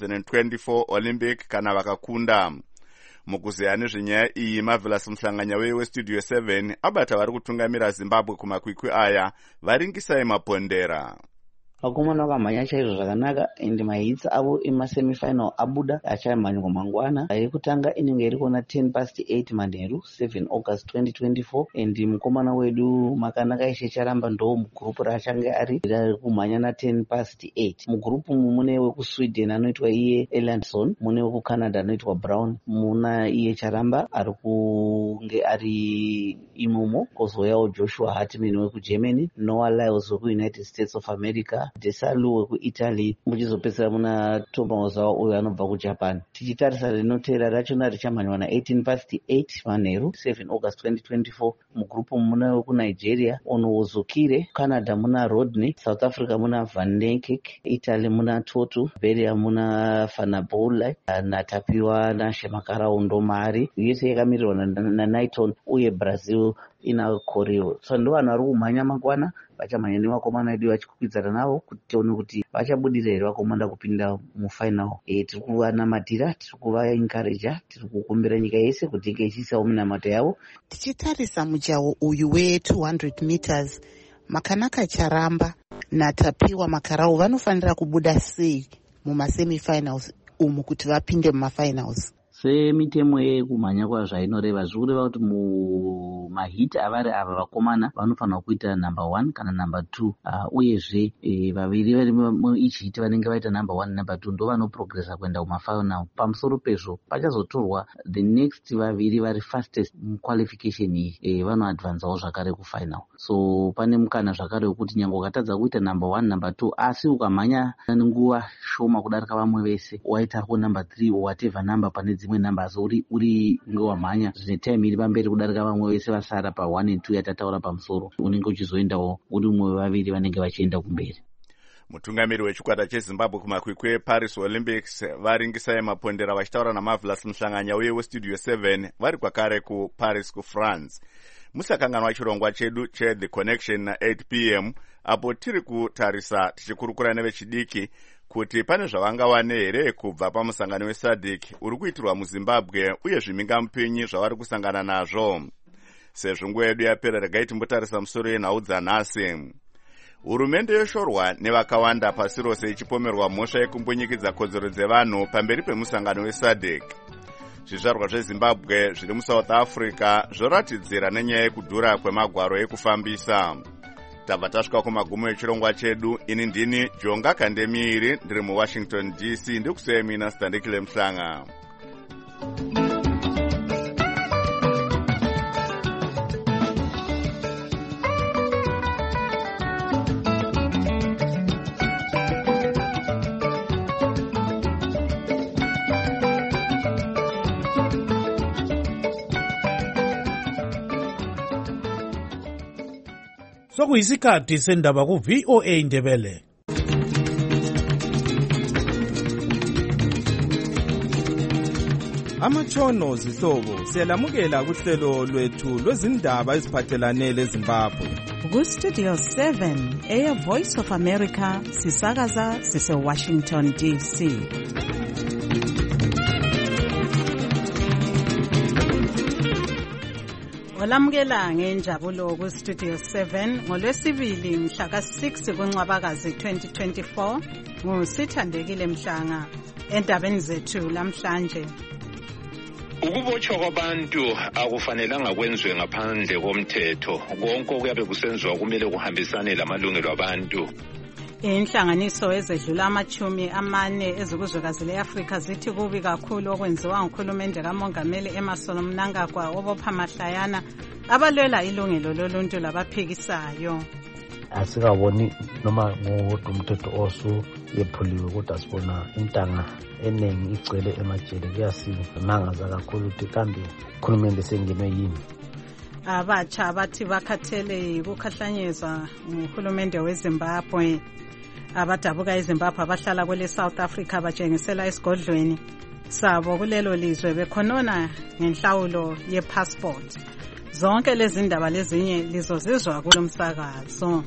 2024 Olympic kana vakakunda. Mukuzeya nezvenyaya iyi, Marvelous Muhlanganya weStudio 7 abata vari kutungamira Zimbabwe kumakwikwi aya varingisai mapondera. Vakomana vakamhanya chaizvo zvakanaka, ende mahits avo emasemifinal abuda achamhanywa mangwana. Yekutanga inenge iri kuona 8:10 manheru 7 August 2024, endi mukomana wedu Makanaka Ishe Charamba ndo mugrupu raachange ari kumhanya na 8:10. Mugrupu umu mune wekuSweden anoitwa iye Erlandsson, mune wekuCanada anoitwa Brown, muna iye Charamba ari kunge ari imomo, kozouyawo Joshua Hartman wekuGermany, Noah Lyles wekuUnited States of America, Desalu wekuItaly, muchizopedzera muna Tomazawa uyo anobva kuJapan. Tichitarisa rinotevera rachona richamhanywa na 18:8 manheru 7 August 2024. Mugrupu muna wekuNigeria Onowozukire, Canada muna Rodney, South Africa muna Van Niekerk, Italy muna Totu, Beria muna Fanabola naTapiwa naShemakarau ndo mari. USA yakamirirwa na Knighton uye Brazil ina Koreo. So ndo vanhu vari kumhanya mangwana, vachamhanya nevakomana vedu vachikwikwidzana navo kuti tione kuti vachabudirira here vakomana kupinda mufinal. Tiri kuvanamatira, tiri kuvaencouragea, tiri kukumbira nyika yese kuti inge ichiisawo minamato yavo. Tichitarisa mujaho uyu we200 meters, Makanaka Charamba naTapiwa Makarau vanofanira kubuda sei mumasemifinals umu kuti vapinde mumafinals? Semitemo yekumhanya kwazvainoreva zviri kureva kuti mumahiti avari ava vakomana vanofanira kuita number 1 kana number 2, uyezve vaviri vari mueach hit vanenge vaita number 1 number 2 ndo vanoprogresa kuenda kumafinal. Pamusoro pezvo pachazotorwa the next vaviri vari fastest muqualification iyi, vanoadvanzawo zvakare kufinal. So pane mukana zvakare wekuti nyange ukatadza kuita number 1 number 2 asi ukamhanya nenguva shoma kudarika vamwe vese, waitako number 3 whatever number pane dzimwe namba, asi uri ngewamhanya zvine time iri pamberi kudarika vamwe vese vasara pa1 and 2 yatataura pamusoro, unenge uchizoendawo uri umwe wevaviri vanenge vachienda kumberi. Mutungamiri wechikwata cheZimbabwe kumakwikwi eParis Olympics varingisai mapondera vachitaura naMarvelous Muhlanganya weStudio 7 vari kwakare kuParis kuFrance. Musakanganwa chirongwa chedu cheThe Connection na 8 p.m. apo tiri kutarisa tichikurukura nevechidiki kuti pane zvavangawane here kubva pamusangano weSADC uri kuitirwa muZimbabwe uye zvimhingamupinyi zvavari kusangana nazvo. Sezvo nguva yedu yapera, regai timbotarisa musoro yenhau dzanhasi. Hurumende yoshorwa nevakawanda pasi rose ichipomerwa mhosva yekumbonyikidza kodzero dzevanhu pamberi pemusangano weSADC. Zvizvarwa zveZimbabwe zviri muSouth Africa zvoratidzira nenyaya yekudhura kwemagwaro ekufambisa. Tabva tasvika kumagumo echirongwa chedu. Ini ndini Jonga Kandemiri, ndiri muWashington DC, ndikusiyai mina Standekile Mhlanga. Sokuyisikhathi sendaba ku VOA Ndebele. Amatshono zihlobo siyalamukela kuhlelo lwethu lwezindaba eziphathelane leZimbabwe. Ku-Studio 7 Air Voice of America sisakaza sise-Washington DC. Olamukela ngenjabulo ku-Studio 7 ngolwesibili mhla ka-6 kuNcwabakazi 2024 nguSithandekile Mhlanga endabeni zethu lamhlanje. Ukubotshwa kwabantu akufanelanga kwenziwe ngaphandle komthetho. Konke okuyabe kusenziwa kumele kuhambisane lamalungelo abantu. Inhlanganiso ezedlula ama-40 ezikuzwekazi le-Afrika zithi kubi kakhulu okwenziwa nguhulumende kamongameli Emmerson Mnangagwa obopha mahlayana abalwela ilungelo loluntu labaphikisayo. Asikaboni noma ngodwa umthetho osuyephuliwe kodwa sibona intanga eningi igcwele emajele kuyasimangaza kakhulu ukuthi kambe ukhulumende sengenwe yini. Abatsha bathi bakhathele ukukhahlanyezwa nguhulumende weZimbabwe. Abadabuka eZimbabwe abahlala kwele South Africa batshengisela esigodlweni sabo kulelo lizwe bekhonona ngenhlawulo ye-passport. Zonke lezi ndaba lezinye lizozizwa kulomsakazo.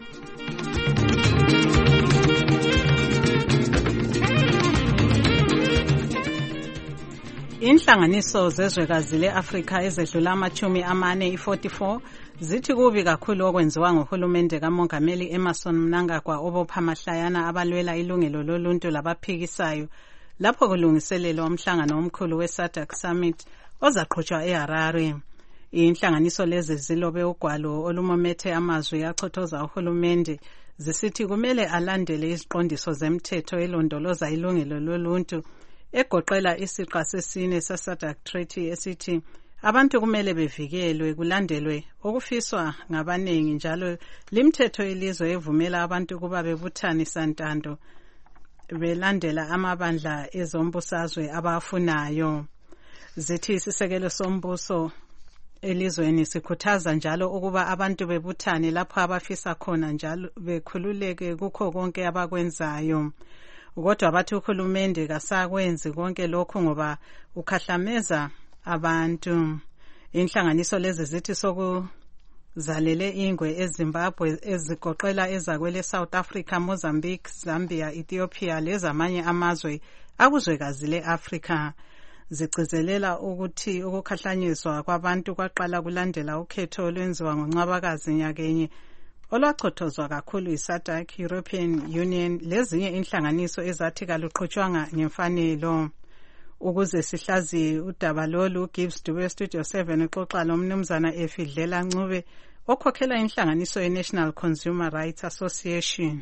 Inhlanganiso zezwekazi le-Afrika ezedlula ama-40 i-44 zithi kubi kakhulu okwenziwa nguhulumende kamongameli Emmerson Mnangagwa obopha mahlayana abalwela ilungelo loluntu labaphikisayo lapho kulungiselelwa umhlangano omkhulu we-SADC Summit ozaqhutshwa eHarare. Inhlanganiso lezi zilobe ugwalo olumomethe amazwi achothoza uhulumende zisithi kumele alandele iziqondiso zemthetho elondoloza ilungelo loluntu egoqela isiqa sesine se-SADC Treaty esithi abantu kumele bevikelwe kulandelwe okufiswa ngabaningi njalo limithetho yelizwe evumela abantu kuba bebuthane santando belandela amabandla ezombusazwe abafunayo. Zithi isisekelo sombuso elizweni sikhuthaza njalo ukuba abantu bebuthane lapho abafisa khona njalo bekhululeke kukho konke abakwenzayo. Kodwa bathi uhulumende kasakwenzi konke lokhu ngoba ukhahlameza abantu. Inhlanganiso lezi zithi sokuzalele ingwe eZimbabwe ezigoqela ezakwele South Africa, Mozambique, Zambia, Ethiopia lezamanye amazwe akuzwekazi le-Afrika. Zigcizelela ukuthi ukukhahlanyezwa kwabantu kwaqala kulandela ukhetho olwenziwa ngoNcwabakazi nyakenye olwachothozwa kakhulu yi-SADC, European Union lezinye inhlanganiso ezathi kaluqhutshwanga ngemfanelo. Ukuze sihlaziye udaba lolu, Gibbs Dube Studio 7 uxoxa lomnumzana Efidlela Ncube okhokhela inhlanganiso ye-National Consumer Rights Association.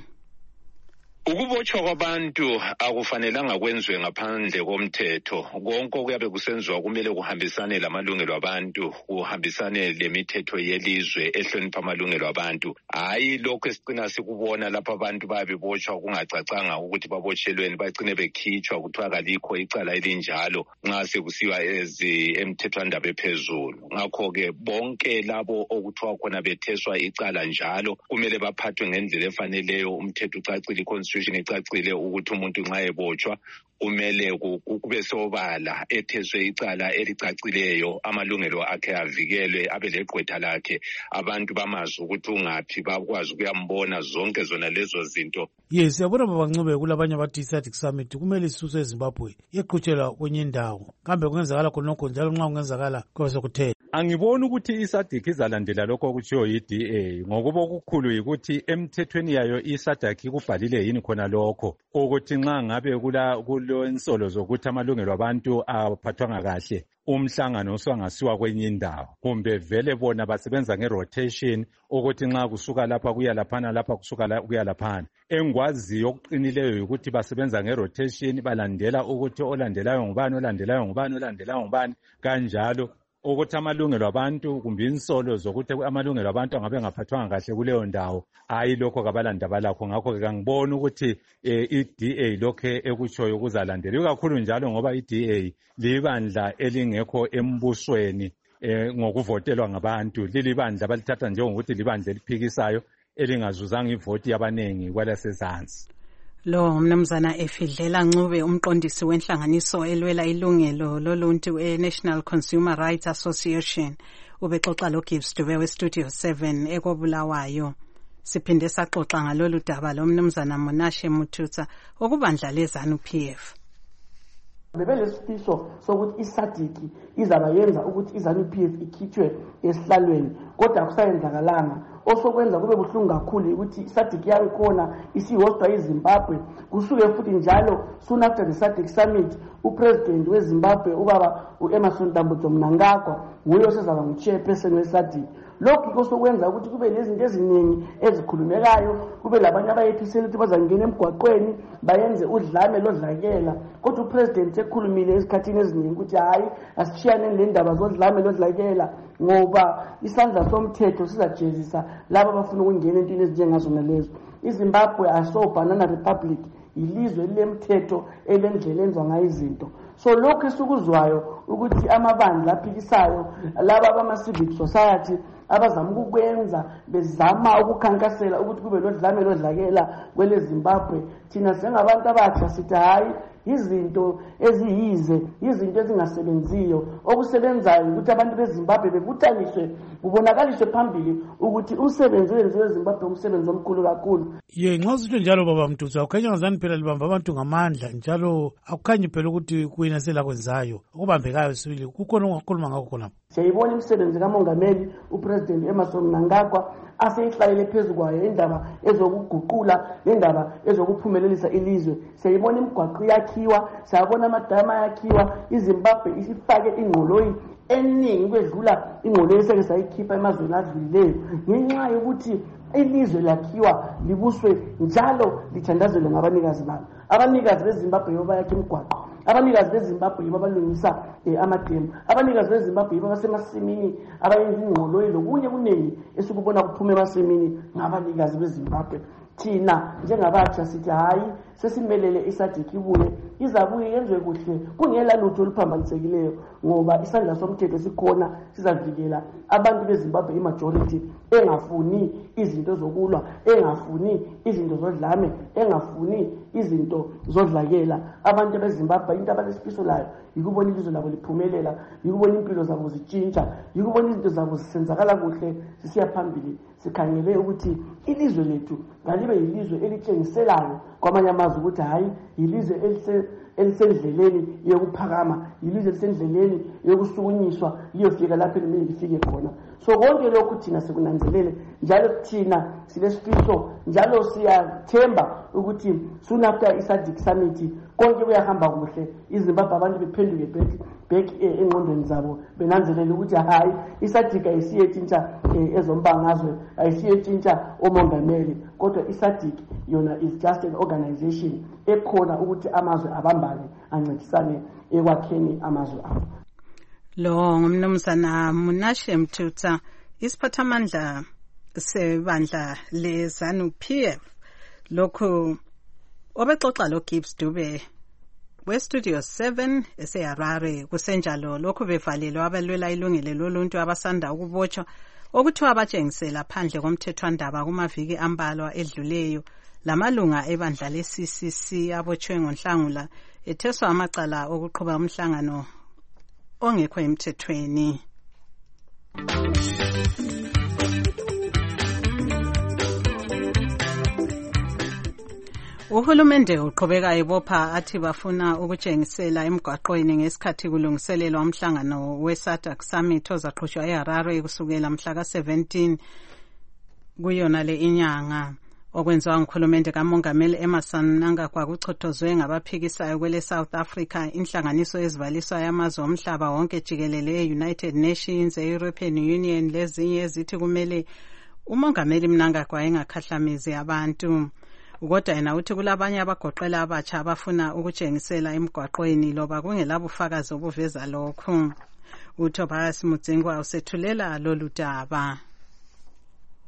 Ukubotshwa kwabantu akufanelanga kwenziwe ngaphandle komthetho. Konke okuyabe kusenziwa kumele kuhambisane lamalungelo abantu, kuhambisane lemithetho yelizwe ehlonipha amalungelo abantu. Hayi lokho esicina sikubona lapha abantu babebotshwa kungacacanga ukuthi babotshelweni bagcine bekhitshwa kuthiwa kalikho icala elinjalo nxa sekusiwa emthethwandaba ephezulu. Ngakho-ke bonke labo okuthiwa khona betheswa icala njalo kumele baphathwe ngendlela efaneleyo. Umthetho ucacile, constitution icacile ukuthi umuntu nxa ebotshwa kumele kube sobala etheswe icala elicacileyo, amalungelo akhe avikelwe, abe legqwetha lakhe, abantu bamazi ukuthi ungaphi, bakwazi ukuyambona, zonke zona lezo zinto. Yes, yabona baba Ncube kulabanye abathi SADC Summit kumele isuswe eZimbabwe yeqhutshelwa kwenye indawo. Kambe kungenzakala khonokho njalo nxa kungenzakala kwabe sekuthela. Angiboni ukuthi iSADC izalandela lokho okutshiwo yi-DA ngokuba okukhulu yikuthi emthethweni yayo iSADC kubhalile yini khona lokho ukuthi nxa ngabe kulensolo zokuthi amalungelo abantu aphathwanga kahle umhlangano usangasiwa kwenye indawo kumbe vele bona basebenza ngerotation ukuthi nxa kusuka lapha kuya laphana lapha kusuka kuya laphana. Engwaziyo okuqinileyo ukuthi basebenza ngerotation, balandela ukuthi olandelayo ngubani, olandelayo ngubani, olandelayo ngubani kanjalo ukuthi amalungelo abantu kumbe insolo zokuthi amalungelo abantu angabe ngaphathwanga kahle kuleyo ndawo hayi lokho kabalanda balakho. Ngakho-ke kangiboni ukuthi i-DA lokho ekutshoyo kuzalandela, ikakhulu njalo ngoba i-DA libandla elingekho embusweni ngokuvotelwa ngabantu. Leli bandla balithatha njengokuthi libandla eliphikisayo elingazuzanga ivoti yabaningi kwalasezansi. Lo umnumzana Efidlela Ncube umqondisi wenhlanganiso elwela ilungelo loluntu National Consumer Rights Association ubexoxa lo Gibbs Dube we Studio 7 ekobulawayo. Siphinde saxoxa ngalolu daba lo mnumzana Monashe Mututsa okubandla leZANU-PF. Bebelesifiso sokuthi isadiki izabayenza ukuthi iZANU-PF ikhithwe esihlalweni kodwa akusayenzakalanga. Osokwenza kube buhlungu kakhulu ukuthi isadiki yakhona isihostwa eZimbabwe kusuke futhi njalo soon after the SADC summit upresident weZimbabwe ubaba uEmmerson Dambudzo Mnangagwa nguye osezaba nguchairperson weSADC. Lokhu kosokwenza ukuthi kube nezinto eziningi ezikhulumekayo kube labanye abayethisela ukuthi bazangena emgwaqweni bayenze udlame lodlakela kodwa upresident ekhulumile esikhathini eziningi ukuthi hayi asishiyane lendaba zodlame lodlakela ngoba isandla somthetho sizajezisa laba abafuna ukungena entweni ezinjengazona lezo. iZimbabwe aso banana republic ilizwe lemthetho elendlela enziwa ngayo izinto. So lokho esikuzwayo ukuthi amabandla aphikisayo laba bama civic society abazama ukukwenza bezama ukukhankasela ukuthi kube lodlame lodlakela kwele Zimbabwe, thina sengabantu abatsha sithi hayi izinto eziyize izinto ezingasebenziyo okusebenzayo ukuthi abantu beZimbabwe bebuthaniswe kubonakaliswe phambili ukuthi umsebenzi wenziwe eZimbabwe umsebenzi omkhulu kakhulu. Nxa usitsho njalo baba Mtutsa akukhanya ngazani phela libamba abantu ngamandla njalo akukhanyi phela ukuthi kuyina selakwenzayo okubambekayo sibili kukhona ongakhuluma ngakho khona. Siyayibona imisebenzi kamongameli upresident Emmerson Mnangagwa aseyihlalele phezu kwayo indaba ezokuguqula indaba ezokuphumelelisa ilizwe. Siyayibona imigwaqo yakhiwa, siyabona amadama yakhiwa, iZimbabwe isifake ingqoloyi eningi kwedlula ingqoloyi eseke sayikhipha emazweni adlulileyo ngenxa yokuthi ilizwe lakhiwa libuswe njalo lithandazelwe ngabanikazi balo. Abanikazi beZimbabwe bayakha imigwaqo, abanikazi beZimbabwe babalungisa amademu, abanikazi beZimbabwe basemasimini abayenza ingqoloyi lokunye kuningi esikubona kuphuma emasimini ngabanikazi beZimbabwe. Thina njengabatsha sithi hayi sesimelele isadiki ibuye izabuye yenziwe kuhle kungela lutho oluphambanisekileyo ngoba isandla somthetho sikhona sizavikela abantu beZimbabwe imajority engafuni izinto zokulwa, engafuni izinto zodlame, engafuni izinto zodlakela. Abantu beZimbabwe into abalesifiso layo yikubona ilizwe labo liphumelela, yikubona impilo zabo zitshintsha, yikubona izinto zabo zisenzakala kuhle sisiya phambili. Sikhangele ukuthi ilizwe lethu ngalibe yilizwe elitshengiselayo kwamanye amazwe ukuthi hayi yilizwe elisendleleni yokuphakama, yilizwe elisendleleni yokusukunyiswa liyofika lapho elimele lifike khona. So konke lokhu thina sikunanzelele njalo thina silesifiso njalo siyathemba ukuthi soon after iSADC summit konke kuyahamba kuhle, iZimbabwe abantu bephenduke back engqondweni zabo benanzelele ukuthi hayi iSADC ayisiyetshintsha ezombangazwe, ayisiyetshintsha omongameli kodwa iSADC yona is just an organization ekhona ukuthi amazwe abambane ancedisane ekwakheni amazwe abo. Lo ngumnumzana Monashe Mututsa isiphathamandla sebandla leZANU-PF lokhu obexoxa lo Gibbs Dube weStudio 7 eseHarare. Kusenjalo lokhu bevalelwe abalwela ilungelo loluntu abasanda ukubotshwa okuthiwa abatshengisela phandle komthethwandaba kumaviki ambalwa edluleyo. Lamalunga ebandla leCCC abotshwe ngoNhlangula etheswa amacala okuqhuba umhlangano ongekho emthethweni. Uhulumende uqhubeka ebopha athi bafuna ukutshengisela emgwaqweni ngesikhathi kulungiselelwa umhlangano weSADC summit ozaqhutshwa eHarare kusukela mhla ka-17 kuyona le inyanga. Okwenziwa nguhulumende kamongameli Emmerson Mnangagwa kuchothozwe ngabaphikisayo kwele South Africa inhlanganiso ezibaliswa yamazwe omhlaba wonke jikelele United Nations, European Union lezinye ezithi kumele umongameli Mnangagwa engakhahlamezi abantu. Kodwa yena uthi kulabanye abagoqela abatsha abafuna ukutshengisela emgwaqweni loba kungelabufakazi obuveza lokhu. uTobias Mudzingwa usethulela lolu daba.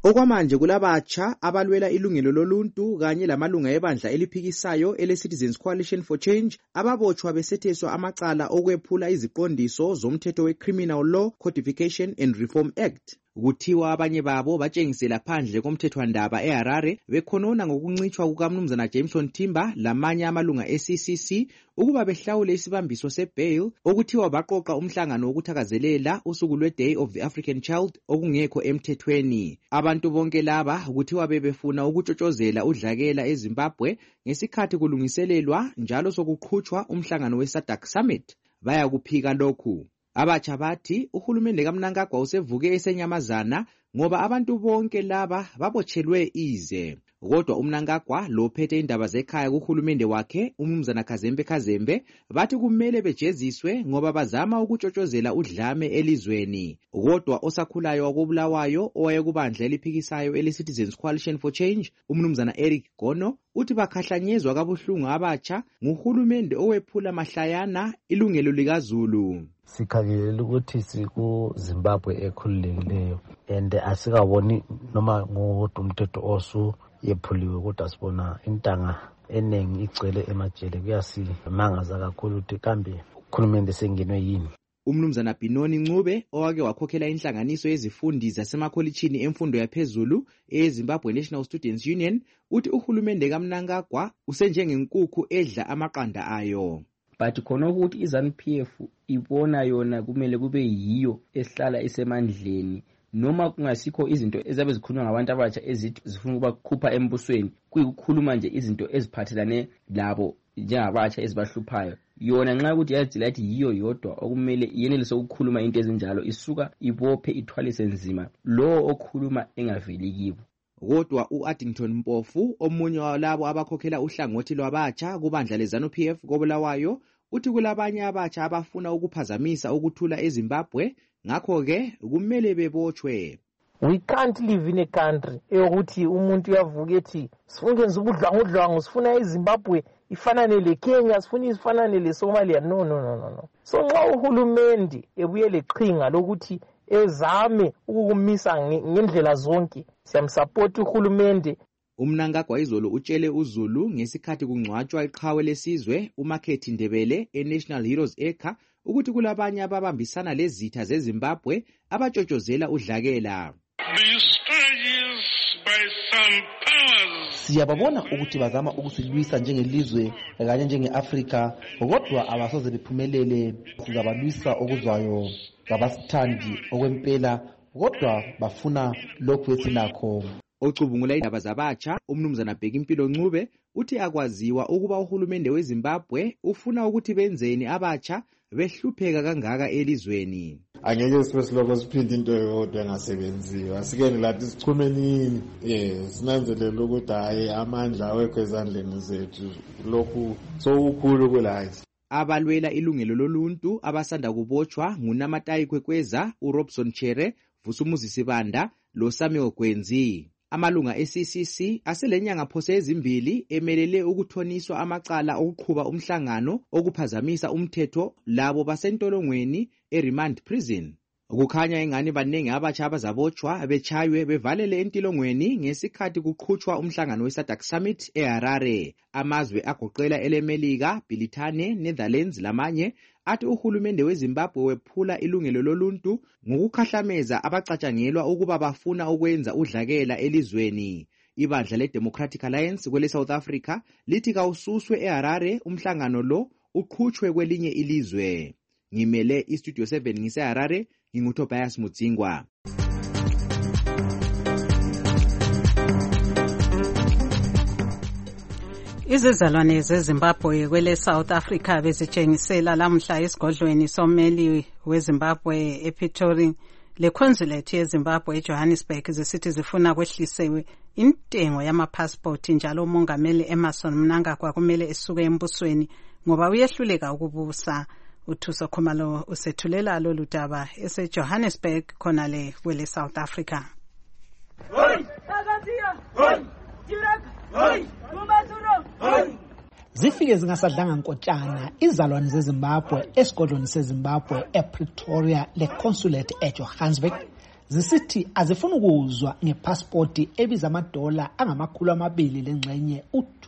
Okwamanje kulabatsha abalwela ilungelo loluntu kanye lamalunga ebandla eliphikisayo ele-Citizens Coalition for Change ababotshwa besetheswa amacala okwephula iziqondiso zomthetho we-Criminal Law Codification and Reform Act. Kuthiwa abanye babo batshengisela phandle komthethwandaba eHarare bekhonona ngokuncitshwa kukaMnumzana Jameson Timber lamanye amalunga e-CCC ukuba behlawule isibambiso se-bail okuthiwa baqoqa umhlangano wokuthakazelela usuku lwe-Day of the African Child okungekho emthethweni. Abantu bonke laba kuthiwa bebefuna ukutshotshozela udlakela eZimbabwe ngesikhathi kulungiselelwa njalo sokuqhutshwa umhlangano we-SADC Summit. Baya kuphika lokhu. Abatsha bathi uhulumende kaMnangagwa usevuke esenyamazana ngoba abantu bonke laba babotshelwe ize. Kodwa uMnangagwa lophethe indaba zekhaya kuhulumende wakhe uMnumzana Kazembe Kazembe bathi kumele bejeziswe ngoba bazama ukutshotshozela udlame elizweni. Kodwa osakhulayo wakobulawayo owayekubandla eliphikisayo ele-Citizens Coalition for Change uMnumzana Eric Gono uthi bakhahlanyezwa kabuhlungu abatsha nguhulumende owephula mahlayana ilungelo likaZulu. Sikhangelela ukuthi sikuZimbabwe ekhululekileyo and asikaboni noma ngodwa umthetho osu yephuliwe kodwa sibona intanga eningi igcwele emajele. Kuyasimangaza kakhulu ukuthi kambe ukhulumende sengenwe yini. Umnumzana Binoni Ncube owake wakhokhela inhlanganiso yezifundi zasemakholitshini emfundo yaphezulu eZimbabwe National Students Union uthi uhulumende kaMnangagwa usenjengenkukhu edla amaqanda ayo. But khona ukuthi iZANU-PF ibona yona kumele kube yiyo esihlala isemandleni noma kungasikho izinto ezabe zikhulunywa ngabantu abatsha ezithi zifuna ukubakhupha embusweni kuyikukhuluma nje izinto eziphathelane labo njengabatsha ezibahluphayo. Yona nxa ukuthi yazila ukuthi yiyo yodwa okumele yenelise ukukhuluma into ezinjalo isuka ibophe ithwalise nzima lo okhuluma engaveli kibo. Kodwa u-Addington Mpofu omunye walabo abakhokhela uhlangothi lwabatsha kubandla leZANU-PF kobulawayo uthi kulabanye abatsha abafuna ukuphazamisa ukuthula eZimbabwe ngakho-ke kumele bebotshwe. We can't live in a country eyokuthi umuntu uyavuka ethi sifuna ukwenza ubudlwangudlwangu sifuna iZimbabwe ifanane le-Kenya sifuna ifanane le-Somalia. No. So nxa uhulumende ebuye leqhinga lokuthi ezame ukukumisa ngendlela zonke siyamsupport uhulumende. UMnangagwa izolo utshele uZulu ngesikhathi kungcwatshwa iqhawe lesizwe uMakhethi Ndebele eNational Heroes Acre ukuthi kulabanye ababambisana lezitha zeZimbabwe abatshotshozela udlakela. Siyababona ukuthi bazama ukusilwisa njengelizwe kanye njenge-Afrika kodwa abasoze bephumelele. Sizabalwisa okuzwayo ngabasithandi okwempela kodwa bafuna lokhu esinakho. Ocubungula indaba zabatsha uMnumzana Bhekimpilo Ncube uthi akwaziwa ukuba uhulumende weZimbabwe ufuna ukuthi benzeni abatsha behlupheka kangaka elizweni. Angeke sibe siloko siphinde into eyodwa engasebenziyo. Asikeni lathi sichumeni sinanzelele ukuthi hayi amandla awekho ezandleni zethu lokhu sokukhulu kulathi. Abalwela ilungelo loluntu abasanda kubotshwa nguNamatayi Kwekweza, uRobson Chere, Vusumuzi Sibanda loSamuel Gwenzi. Amalunga e-CCC aselenyanga phose ezimbili emelele ukuthoniswa amacala okuqhuba umhlangano okuphazamisa umthetho labo basentolongweni eRemand Prison. Kukhanya engani banengi abatsha abazabotshwa bechaywe bevalele entilongweni ngesikhathi kuqhutshwa umhlangano we-SADC Summit eHarare. Amazwe agoqela eleMelika, Britane, Netherlands lamanye athi uhulumende weZimbabwe wephula ilungelo loluntu ngokukhahlameza abacatshangelwa ukuba bafuna ukwenza udlakela elizweni. Ibandla le-Democratic Alliance kwele South Africa lithi kawususwe eHarare umhlangano lo uqhutshwe kwelinye ilizwe. Ngimele iStudio 7 ngiseHarare, nginguTobias Mudzingwa. Izizalwane zeZimbabwe kwele South Africa bezitshengisela lamhla esigodlweni sommeli weZimbabwe ePretoria leconsulate yeZimbabwe eJohannesburg zisithi zifuna kwehlisewe intengo yamapassport njalo umongameli Emmerson Mnangagwa kumele esuke embusweni ngoba uyehluleka ukubusa. Uthuso Khumalo usethulela lolu daba eseJohannesburg khona le kwele South Africa. Zifike zingasadlanga nkotshana izalwane zeZimbabwe esigodlweni seZimbabwe ePretoria leconsulate eJohannesburg zisithi azifuna ukuzwa ngepasipoti ebiza $200 lengxenye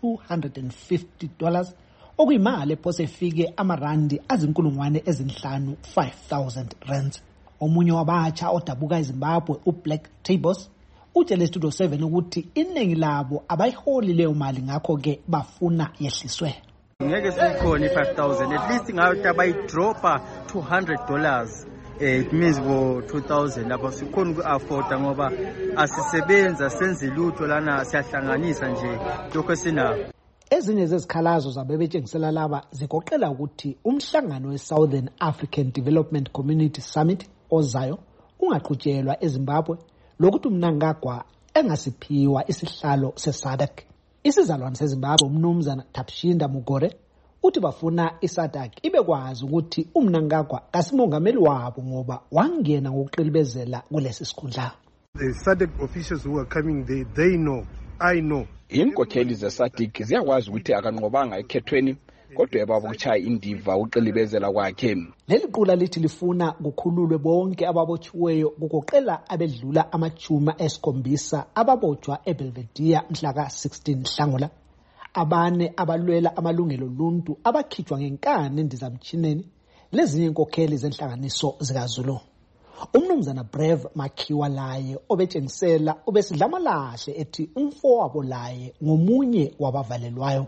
$250 okuyimali ephose ifike amarandi $5,000 5,000. Omunye wabatsha odabuka eZimbabwe uBlack Tabos utshele Studio 7 ukuthi iningi labo abayiholi leyo mali ngakho ke bafuna yehliswe. Ngeke sikhona i5,000 at least ngayo abayidropa $200. It means for 2,000 lapho sikhona uku-afforda ngoba asisebenza senze lutho lana siyahlanganisa nje lokho esinayo. Ezinye zezikhalazo zabebetshengisela laba zigoqela ukuthi umhlangano we-Southern African Development Community Summit ozayo ungaqhutshelwa eZimbabwe lokuthi uMnangagwa engasiphiwa isihlalo se-SADC. Isizalwane seZimbabwe uMnumzana Thapshinda Mugore uthi bafuna iSADC ibekwazi ukuthi uMnangagwa kasimongameli wabo ngoba wangena ngokuqilibezela kulesi sikhundla. The SADC officials who are coming there, they know, I know. Inkokheli ze-SADC ziyakwazi ukuthi akanqobanga ekhethweni kodwa yababa ukuchaya indiva uqilibezela kwakhe. Leli qula lithi lifuna kukhululwe bonke ababotshiweyo kugoqela abedlula ama-7 ababotshwa eBelvedere mhla ka-16 Nhlangula. Abane abalwela amalungelo oluntu abakhitshwa ngenkani endizamtshineni lezinye inkokheli zenhlanganiso zikaZulu. Umnumzana Brave Makhiwa laye obetshengisela ubesidla amalahle ethi umfowabo laye ngomunye wabavalelwayo.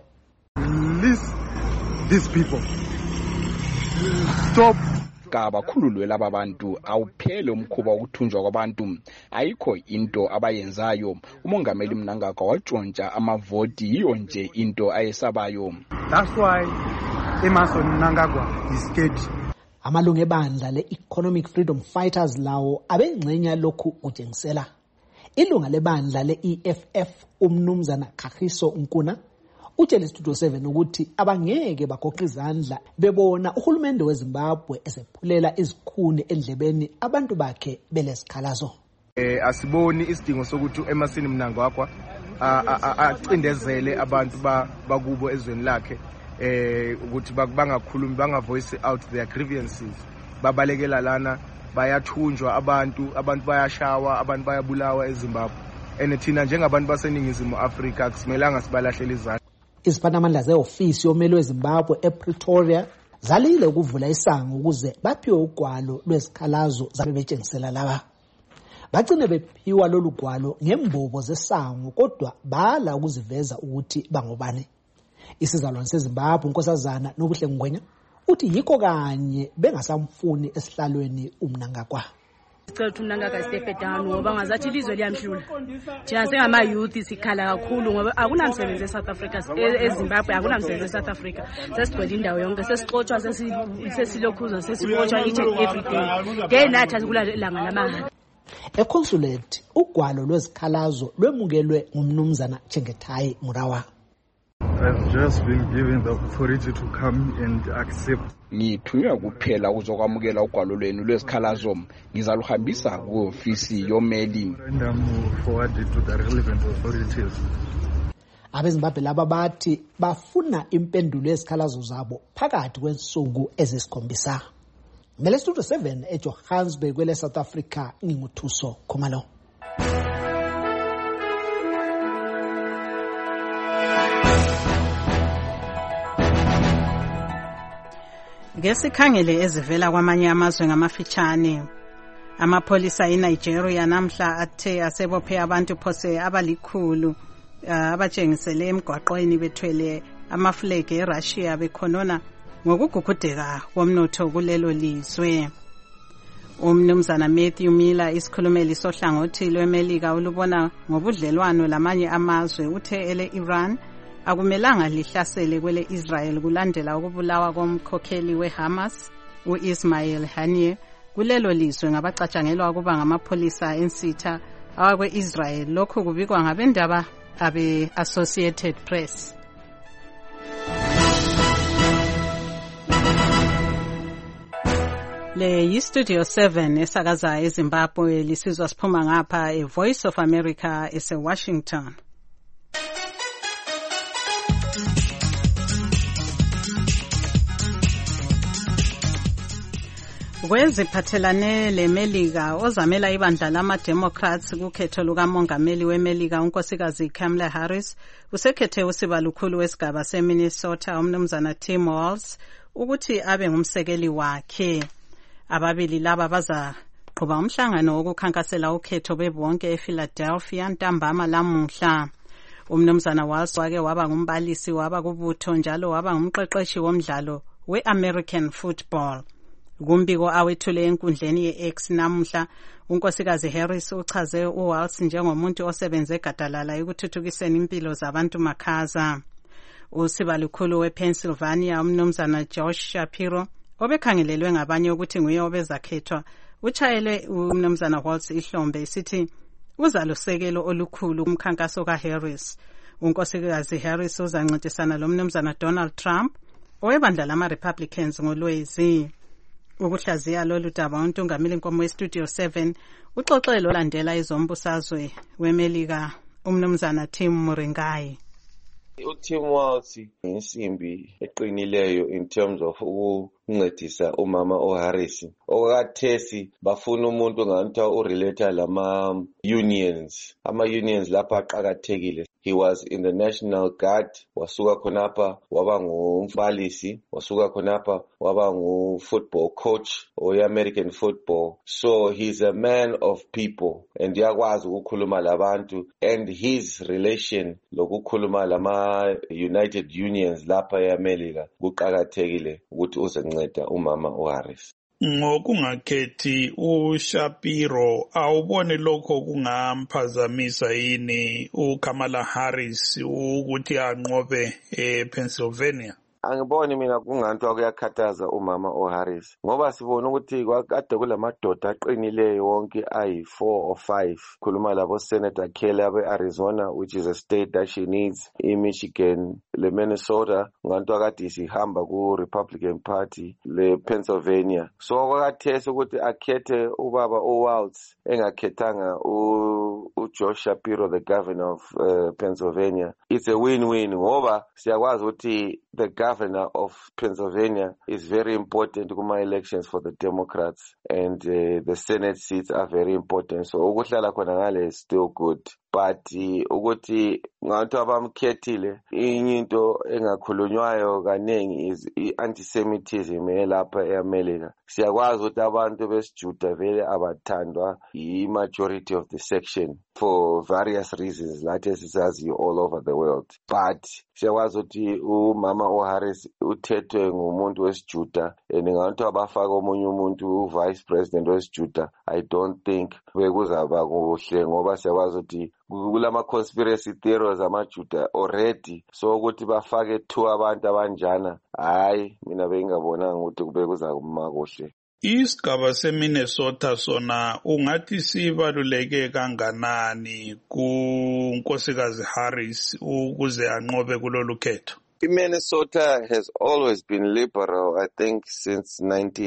These people stop kabakhululwe laba bantu awuphele umkhuba wokuthunjwa kwabantu ayikho into abayenzayo umongameli Mnangagwa watshontsha amavoti yiyo nje into ayesabayo. That's why Emmerson Mnangagwa is scared. Amalungu ebandla le-Economic Freedom Fighters lawo abengxenya lokhu kutshengisela. Ilunga lebandla le-EFF umnumzana Kagiso Nkuna utshele Studio 7 ukuthi abangeke bagoqa izandla bebona uhulumende weZimbabwe esephulela izikhuni endlebeni abantu bakhe belesikhalazo. Asiboni isidingo sokuthi uEmmerson Mnangagwa acindezele abantu bakubo ezweni lakhe ukuthi bangakhulumi bangavoice out their grievances. Babalekela lana bayathunjwa abantu bayashawa abantu bayabulawa eZimbabwe. Thina njengabantu baseningizimu Afrika akusimelanga sibalahlele izandla. Iziphathamandla ze-ofisi yomeli weZimbabwe ePretoria zalile ukuvula isango ukuze baphiwe ugwalo lwezikhalazo zabebetshengisela laba. Bagcine bephiwa lolu gwalo ngembobo zesango kodwa bala ukuziveza ukuthi bangobani. Isizalwane seZimbabwe uNkosazana Nobuhle Ngwenya uthi yikho kanye bengasamfuni esihlalweni uMnangagwa. Sicela ukuthi uMnangagwa stepe down ngoba ngazathi ilizwe liyamhlula. Thina sengama youth sikhala kakhulu ngoba akunamsebenzi eSouth Africa eZimbabwe akunamsebenzi eSouth Africa. Sesigcwele indawo yonke sesixoxwa sesilokhuza sesibotshwa each and every day. Day night asikulanga lamanga. Econsulate ugwalo lwezikhalazo lwemukelwe ngumnumzana Chengetai Murawa. I've just been given the authority to come and accept. Ngithunywa kuphela ukuzokwamukela ugwalo lwenu lwezikhalazo ngizaluhambisa ku-ofisi yomeli. Forwarded to the relevant authorities. AbeZimbabwe laba bathi bafuna impendulo yezikhalazo zabo phakathi kwensuku ezisi7. Ngele Studio 7 eJohannesburg kwele South Africa nginguthuso Khumalo. Ngesikhangele ezivela kwamanye amazwe ngamafitshane. Amapholisa eNigeria namhla athe asebophe abantu phose abalikhulu abatshengisele emgwaqweni bethwele amaflegi eRussia bekhonona ngokugugudeka komnotho kulelo lizwe. Umnumzana Matthew Miller isikhulumeli sohlangothi lweMelika olubona ngobudlelwano lamanye amazwe uthe ele-Iran akumelanga lihlasele kwele Israel kulandela ukubulawa komkhokheli weHamas uIsmail Haniyeh kulelo lizwe ngabacatshangelwa ukuba ngamapholisa ensitha awakwe-Israel. Lokhu kubikwa ngabendaba abe-Associated Press. Le yiStudio 7 esakaza eZimbabwe lisizwa siphuma ngapha eVoice of America eseWashington. Kweziphathelane leMelika ozamela ibandla lama-Democrats kukhetho lukamongameli weMelika unkosikazi Kamala Harris usekhethe usiba lukhulu wesigaba seMinnesota umnumzana Tim Walz ukuthi abe ngumsekeli wakhe. Ababili laba bazaqhuba umhlangano wokukhankasela ukhetho bebonke ePhiladelphia ntambama lamuhla. Umnumzana Walz wake waba ngumbalisi waba kubutho njalo waba ngumqeqeshi womdlalo we-American football. Kumbiko awethule enkundleni ye-X namuhla, unkosikazi Harris uchaze uWalz njengomuntu osebenze gadalala ekuthuthukiseni impilo zabantu makhaza. Usiba lukhulu wePennsylvania umnumzana Josh Shapiro obekhangelelwe ngabanye ukuthi nguye obezakhethwa utshayele umnumzana Walz ihlombe isithi uzalusekelo olukhulu kumkhankaso kaHarris. Unkosikazi Harris uzancintisana lomnumzana Donald Trump owebandla lama-Republicans ngoLwezi. Ukuhlaziya lolu daba untungameli nkomo weStudio 7 uxoxelo landela izombusazwe weMelika umnumzana Tim Muringai. uTim Walz insimbi eqinileyo in terms of ukuncedisa umama oHarris. Okakathesi bafuna umuntu nganto urelate lama unions. Ama unions lapha aqhakathekile. He was in the National Guard, wasuka khonapha waba ngumbalisi, wasuka khonapha waba ngu-football coach oye-American football. So he's a man of people and yakwazi ukukhuluma labantu, and his relation lokukhuluma lama United Unions lapha eAmerica kuqhakathekile ukuthi uzenceda umama oHarris. Ngokungakhethi uShapiro awubone lokho kungamphazamisa yini uKamala Harris ukuthi anqobe ePennsylvania? Angiboni mina kunganto akuyakhathaza umama oHarris ngoba sibona ukuthi kade kulamadoda aqinileyo wonke ayi 4 or 5 khuluma labo Senator Kelly abe-Arizona, which is a state that she needs, Michigan, le Minnesota nganto akade sihamba ku-Republican Party, le Pennsylvania. So kwakathesa ukuthi akhethe ubaba oWalz engakhethanga uJosh Shapiro, the governor of Pennsylvania. It's a win-win ngoba siyakwazi ukuthi the governor of Pennsylvania is very important kuma elections for the Democrats, and the Senate seats are very important. So ukuhlala khona ngale is still good. But ukuthi nganto abamkhethile into engakhulunywayo kaningi is anti-Semitism elapha eAmerica. Siyakwazi ukuthi abantu besijuda vele abathandwa i-majority of the section for various reasons lathi sisazi all over the world. But siyakwazi ukuthi umama oHarris uthethwe ngumuntu wesijuda and nganto abafaka omunye umuntu vice president wesijuda, I don't think bekuzaba kuhle ngoba siyakwazi ukuthi kulama conspiracy theories amajuda already. So ukuthi bafake 2 abantu abanjana, hayi mina bengingabonanga ukuthi kube kuzakuma kuhle. Isigaba seMinnesota sona ungathi sibaluleke kanganani kunkosikazi Harris ukuze anqobe kulolu khetho? Minnesota has always been liberal, I think, since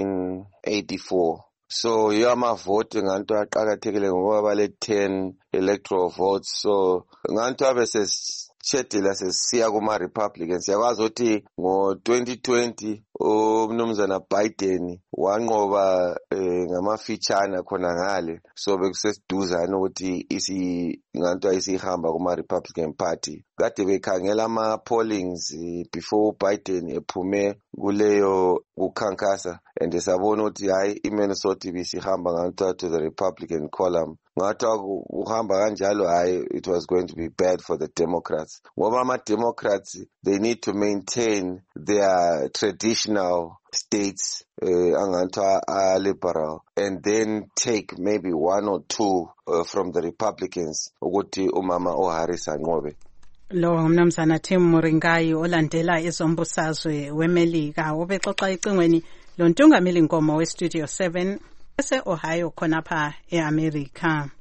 1984. So yama vote nganto aqhakathekile ngoba bale 10 electoral votes. So nganto abesesishedila sesiya kuma Republicans. Yakwazi ukuthi ngo-2020 umnumzana Biden wanqoba ngamafitshana khona ngale. So bekusesiduzana ukuthi nganto ayisihamba kuma Republican Party. Kade bekhangela ama pollings before Biden ephume kuleyo kukhankasa, and sabona ukuthi hayi iMinnesota ibisihamba nganto to the Republican column. Ngathi uhamba kanjalo hayi, it was going to be bad for the Democrats. Ngoba ama-Democrats, they need to maintain their traditional states anganto liberal, and then take maybe 1 or 2 from the Republicans ukuthi umama oHarris anqobe. Lo umnumzana Tim Muringai olandela izombusazwe weMelika obexoxa icingweni lontungameli nkomo weStudio 7 ese-Ohio khonapha eAmerica.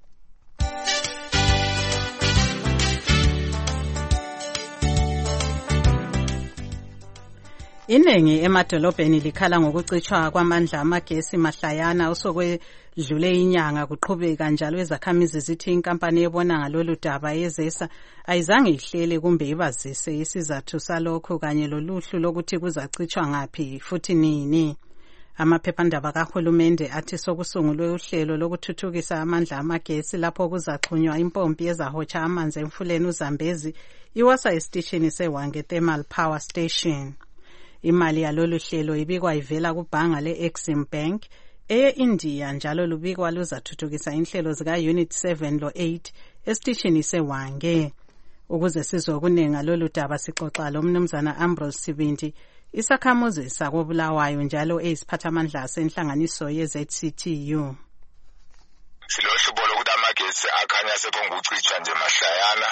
Iningi emadolobheni likhala ngokucitshwa kwamandla amagesi mahlayana osokwedlule inyanga kuqhubeka njalo izakhamizi zithi inkampani ebona ngalolu daba yezesa ayizange ihlele kumbe ibazise isizathu salokho kanye loluhlu lokuthi kuzacitshwa ngaphi futhi nini. Amaphephandaba kahulumende athi sokusungulwe uhlelo lokuthuthukisa amandla amagesi lapho kuzaxhunywa impompi ezahotsha amanzi emfuleni uZambezi iwasa esitishini seWange Thermal Power Station. Imali yalolu hlelo ibikwa ivela kubhanga le-Exim Bank eye-India njalo lubikwa luzathuthukisa inhlelo zika-Unit 7 lo-8 esitishini seWange. Ukuze sizwe okuningi ngalolu daba sixoxa lo Mnumzana Ambrose Sibindi, isakhamuzi sakobulawayo njalo eyisiphathamandla senhlanganiso ye-ZCTU. Silohlubo lokuthi amagesi akhanya sephongucitshwa nje mahlayana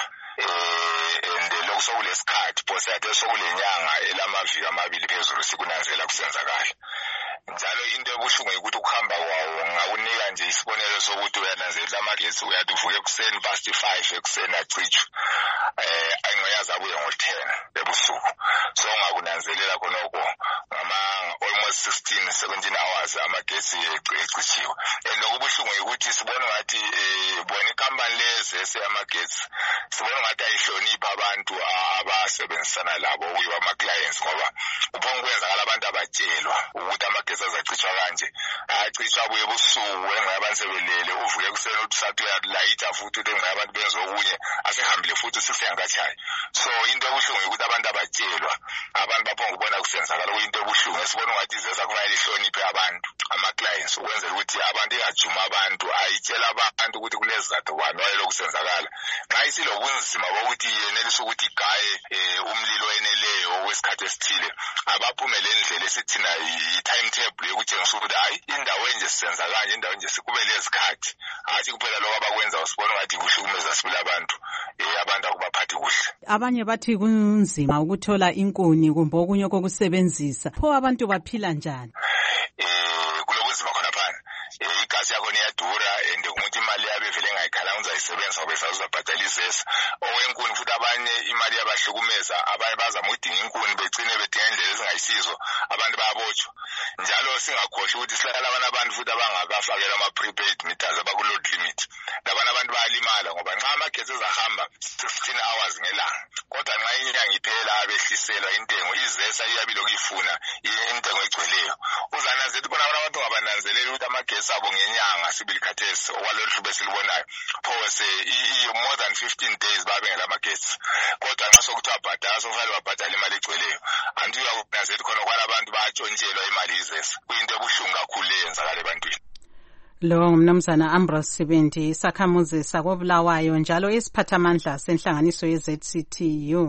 and lokusokulesikhathi phose ade sokulenyanga elamaviki amabili phezulu sikunanzela kusenzakala. Njalo into ebuhlungu ukuthi ukuhamba kwawo ngakunika nje isibonelo sokuthi uyananzelela amagesi uyathi uvuke ekuseni past 5 ekuseni acitshwe ayingayazi abuye ngo-10 ebusuku. So ungakunanzelela khonoko ngama almost 16-17 hours amagesi ecitshiwe. And okubuhlungu ukuthi sibona ngathi bona ikampani lezi eseyamagesi sibona ngathi ayihlonipha abantu abasebenzisana labo okuyibo ama-clients ngoba uphongukwenzakala abantu abatshelwa ukuthi amagesi azacitshwa kanje acitshwa abuye ebusuku engayabantu sebelele uvuke ekuseni uthi sathi uyalayitha futhi uthi engayabantu benza okunye asehambile futhi sisiyangakatshayi. So into ebuhlungu ukuthi abantu abatshelwa abantu baphongubona kusenzakala kuyinto ebuhlungu esibona ngathi izesa kufanele ihloniphe abantu ama-clients ukwenzela ukuthi abantu ingajuma abantu ayitshela abantu ukuthi kulezizathu bani wayelo kusenzakala. Nxa isilobunzima bokuthi yenelisa ukuthi igaye umlilo eneleyo wesikhathi esithile abaphumele indlela esithina i-timetable yokutshengisa ukuthi hayi indawo enje sisenza kanje indawo enje sikube lezikhathi hathi kuphela lokho abakwenza usibona ngathi kuhlukumeza sibili abantu akubaphathi kuhle. Abanye bathi kunzima ukuthola inkuni kumbe okunye kokusebenzisa. Pho abantu baphila njani? Kulobunzima khona phana. Igasi yakho iyadura and umuntu imali yabe vele engayikhala uzayisebenzisa ngoba uzabhadala izesa. Okwenkuni futhi abanye imali yabahlukumeza abanye bazama ukudinga inkuni begcine bedinga indlela ezingayisizo abantu bayabotshwa. Njalo singakhohlwa ukuthi sihlala abantu futhi abangakafakela ama-prepaid meters abaku-load limit. Labana abantu bayalimala ngoba nxa amagesi ezahamba 16 hours ngelanga kodwa nxa inyanga iphela abehliselwa intengo izesa iyabile okuyifuna intengo egcweleyo. Uzananzela ukuthi bona abantu ngabananzeleli ukuthi amagesi abo ngenyanga sibili khathesi okwalolu hlubo esilibonayo phose more than 15 days babengela amagesi kodwa nxa sokuthiwa bhadala sokufanele babhadala imali egcweleyo anti uyakunanzela khona kwala abantu bayatshontshelwa imali izesa kuyinto ebuhlungu kakhulu leyenzakala ebantwini. Lo ngumnumzana Ambrose Sibindi, isakhamuzi sakobulawayo njalo isiphathamandla senhlanganiso ye-ZCTU.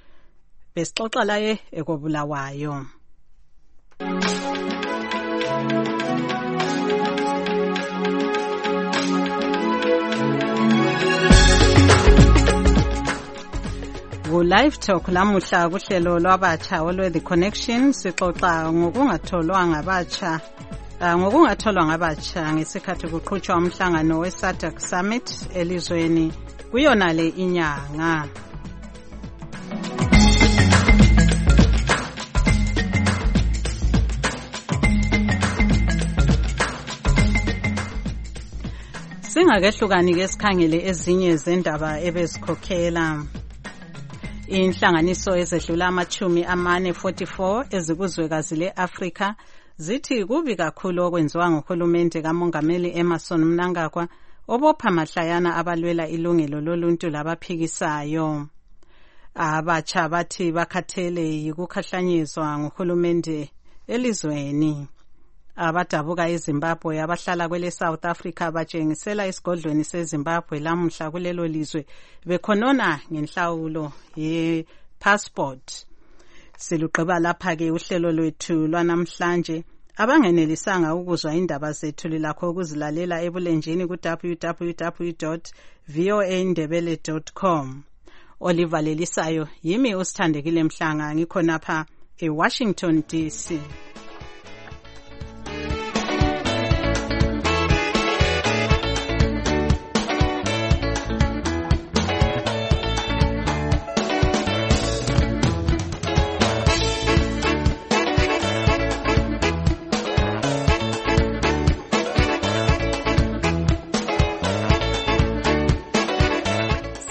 Besixoxa laye ekobulawayo. Live Talk lamuhla kuhlelo lwabatsha olwe-The Connection sixoxa ngokungatholwa ngabatsha ngesikhathi kuqhutshwa umhlangano we-SADC Summit elizweni kuyona le inyanga. Singakehlukani ke sikhangele ezinye zendaba ebezikhokhela. Inhlanganiso ezedlula ama-44 ezikuzwekazi le-Afrika zithi kubi kakhulu okwenziwa nguhulumende kaMongameli Emmerson Mnangagwa obopha mahlayana abalwela ilungelo loluntu labaphikisayo. Abatsha bathi bakhathele yikukhahlanyezwa nguhulumende elizweni. Abadabuka eZimbabwe abahlala kwele South Africa batshengisela esigodlweni seZimbabwe lamuhla kulelo lizwe bekhonona ngenhlawulo ye-passport. Siluqeba lapha ke uhlelo lwethu lwanamhlanje. Abangenelisanga ukuzwa indaba zethu lilakho ukuzilalela ebulenjini ku www.voandebele.com. Oliver Lelisayo yimi usithandekile Mhlanga ngikhonapha eWashington DC.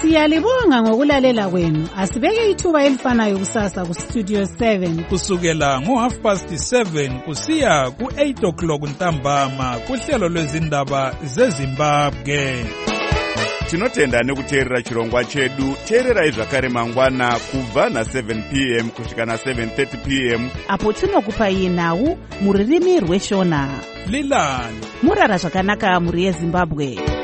Siyalibonga ngokulalela kwenu. Asibeke ithuba elifanayo kusasa ku Studio 7 kusukela ngo7:30 kusiya ku8 ntambama kuhlelo lwezindaba zeZimbabwe. Tinotenda nekuteerera chirongwa chedu. Teererai zvakare mangwana kubva na7 p.m. kusvika na7:30 p.m. apo tinokupai nhau mururimi rweshona. Lilani murara zvakanaka muri yeZimbabwe.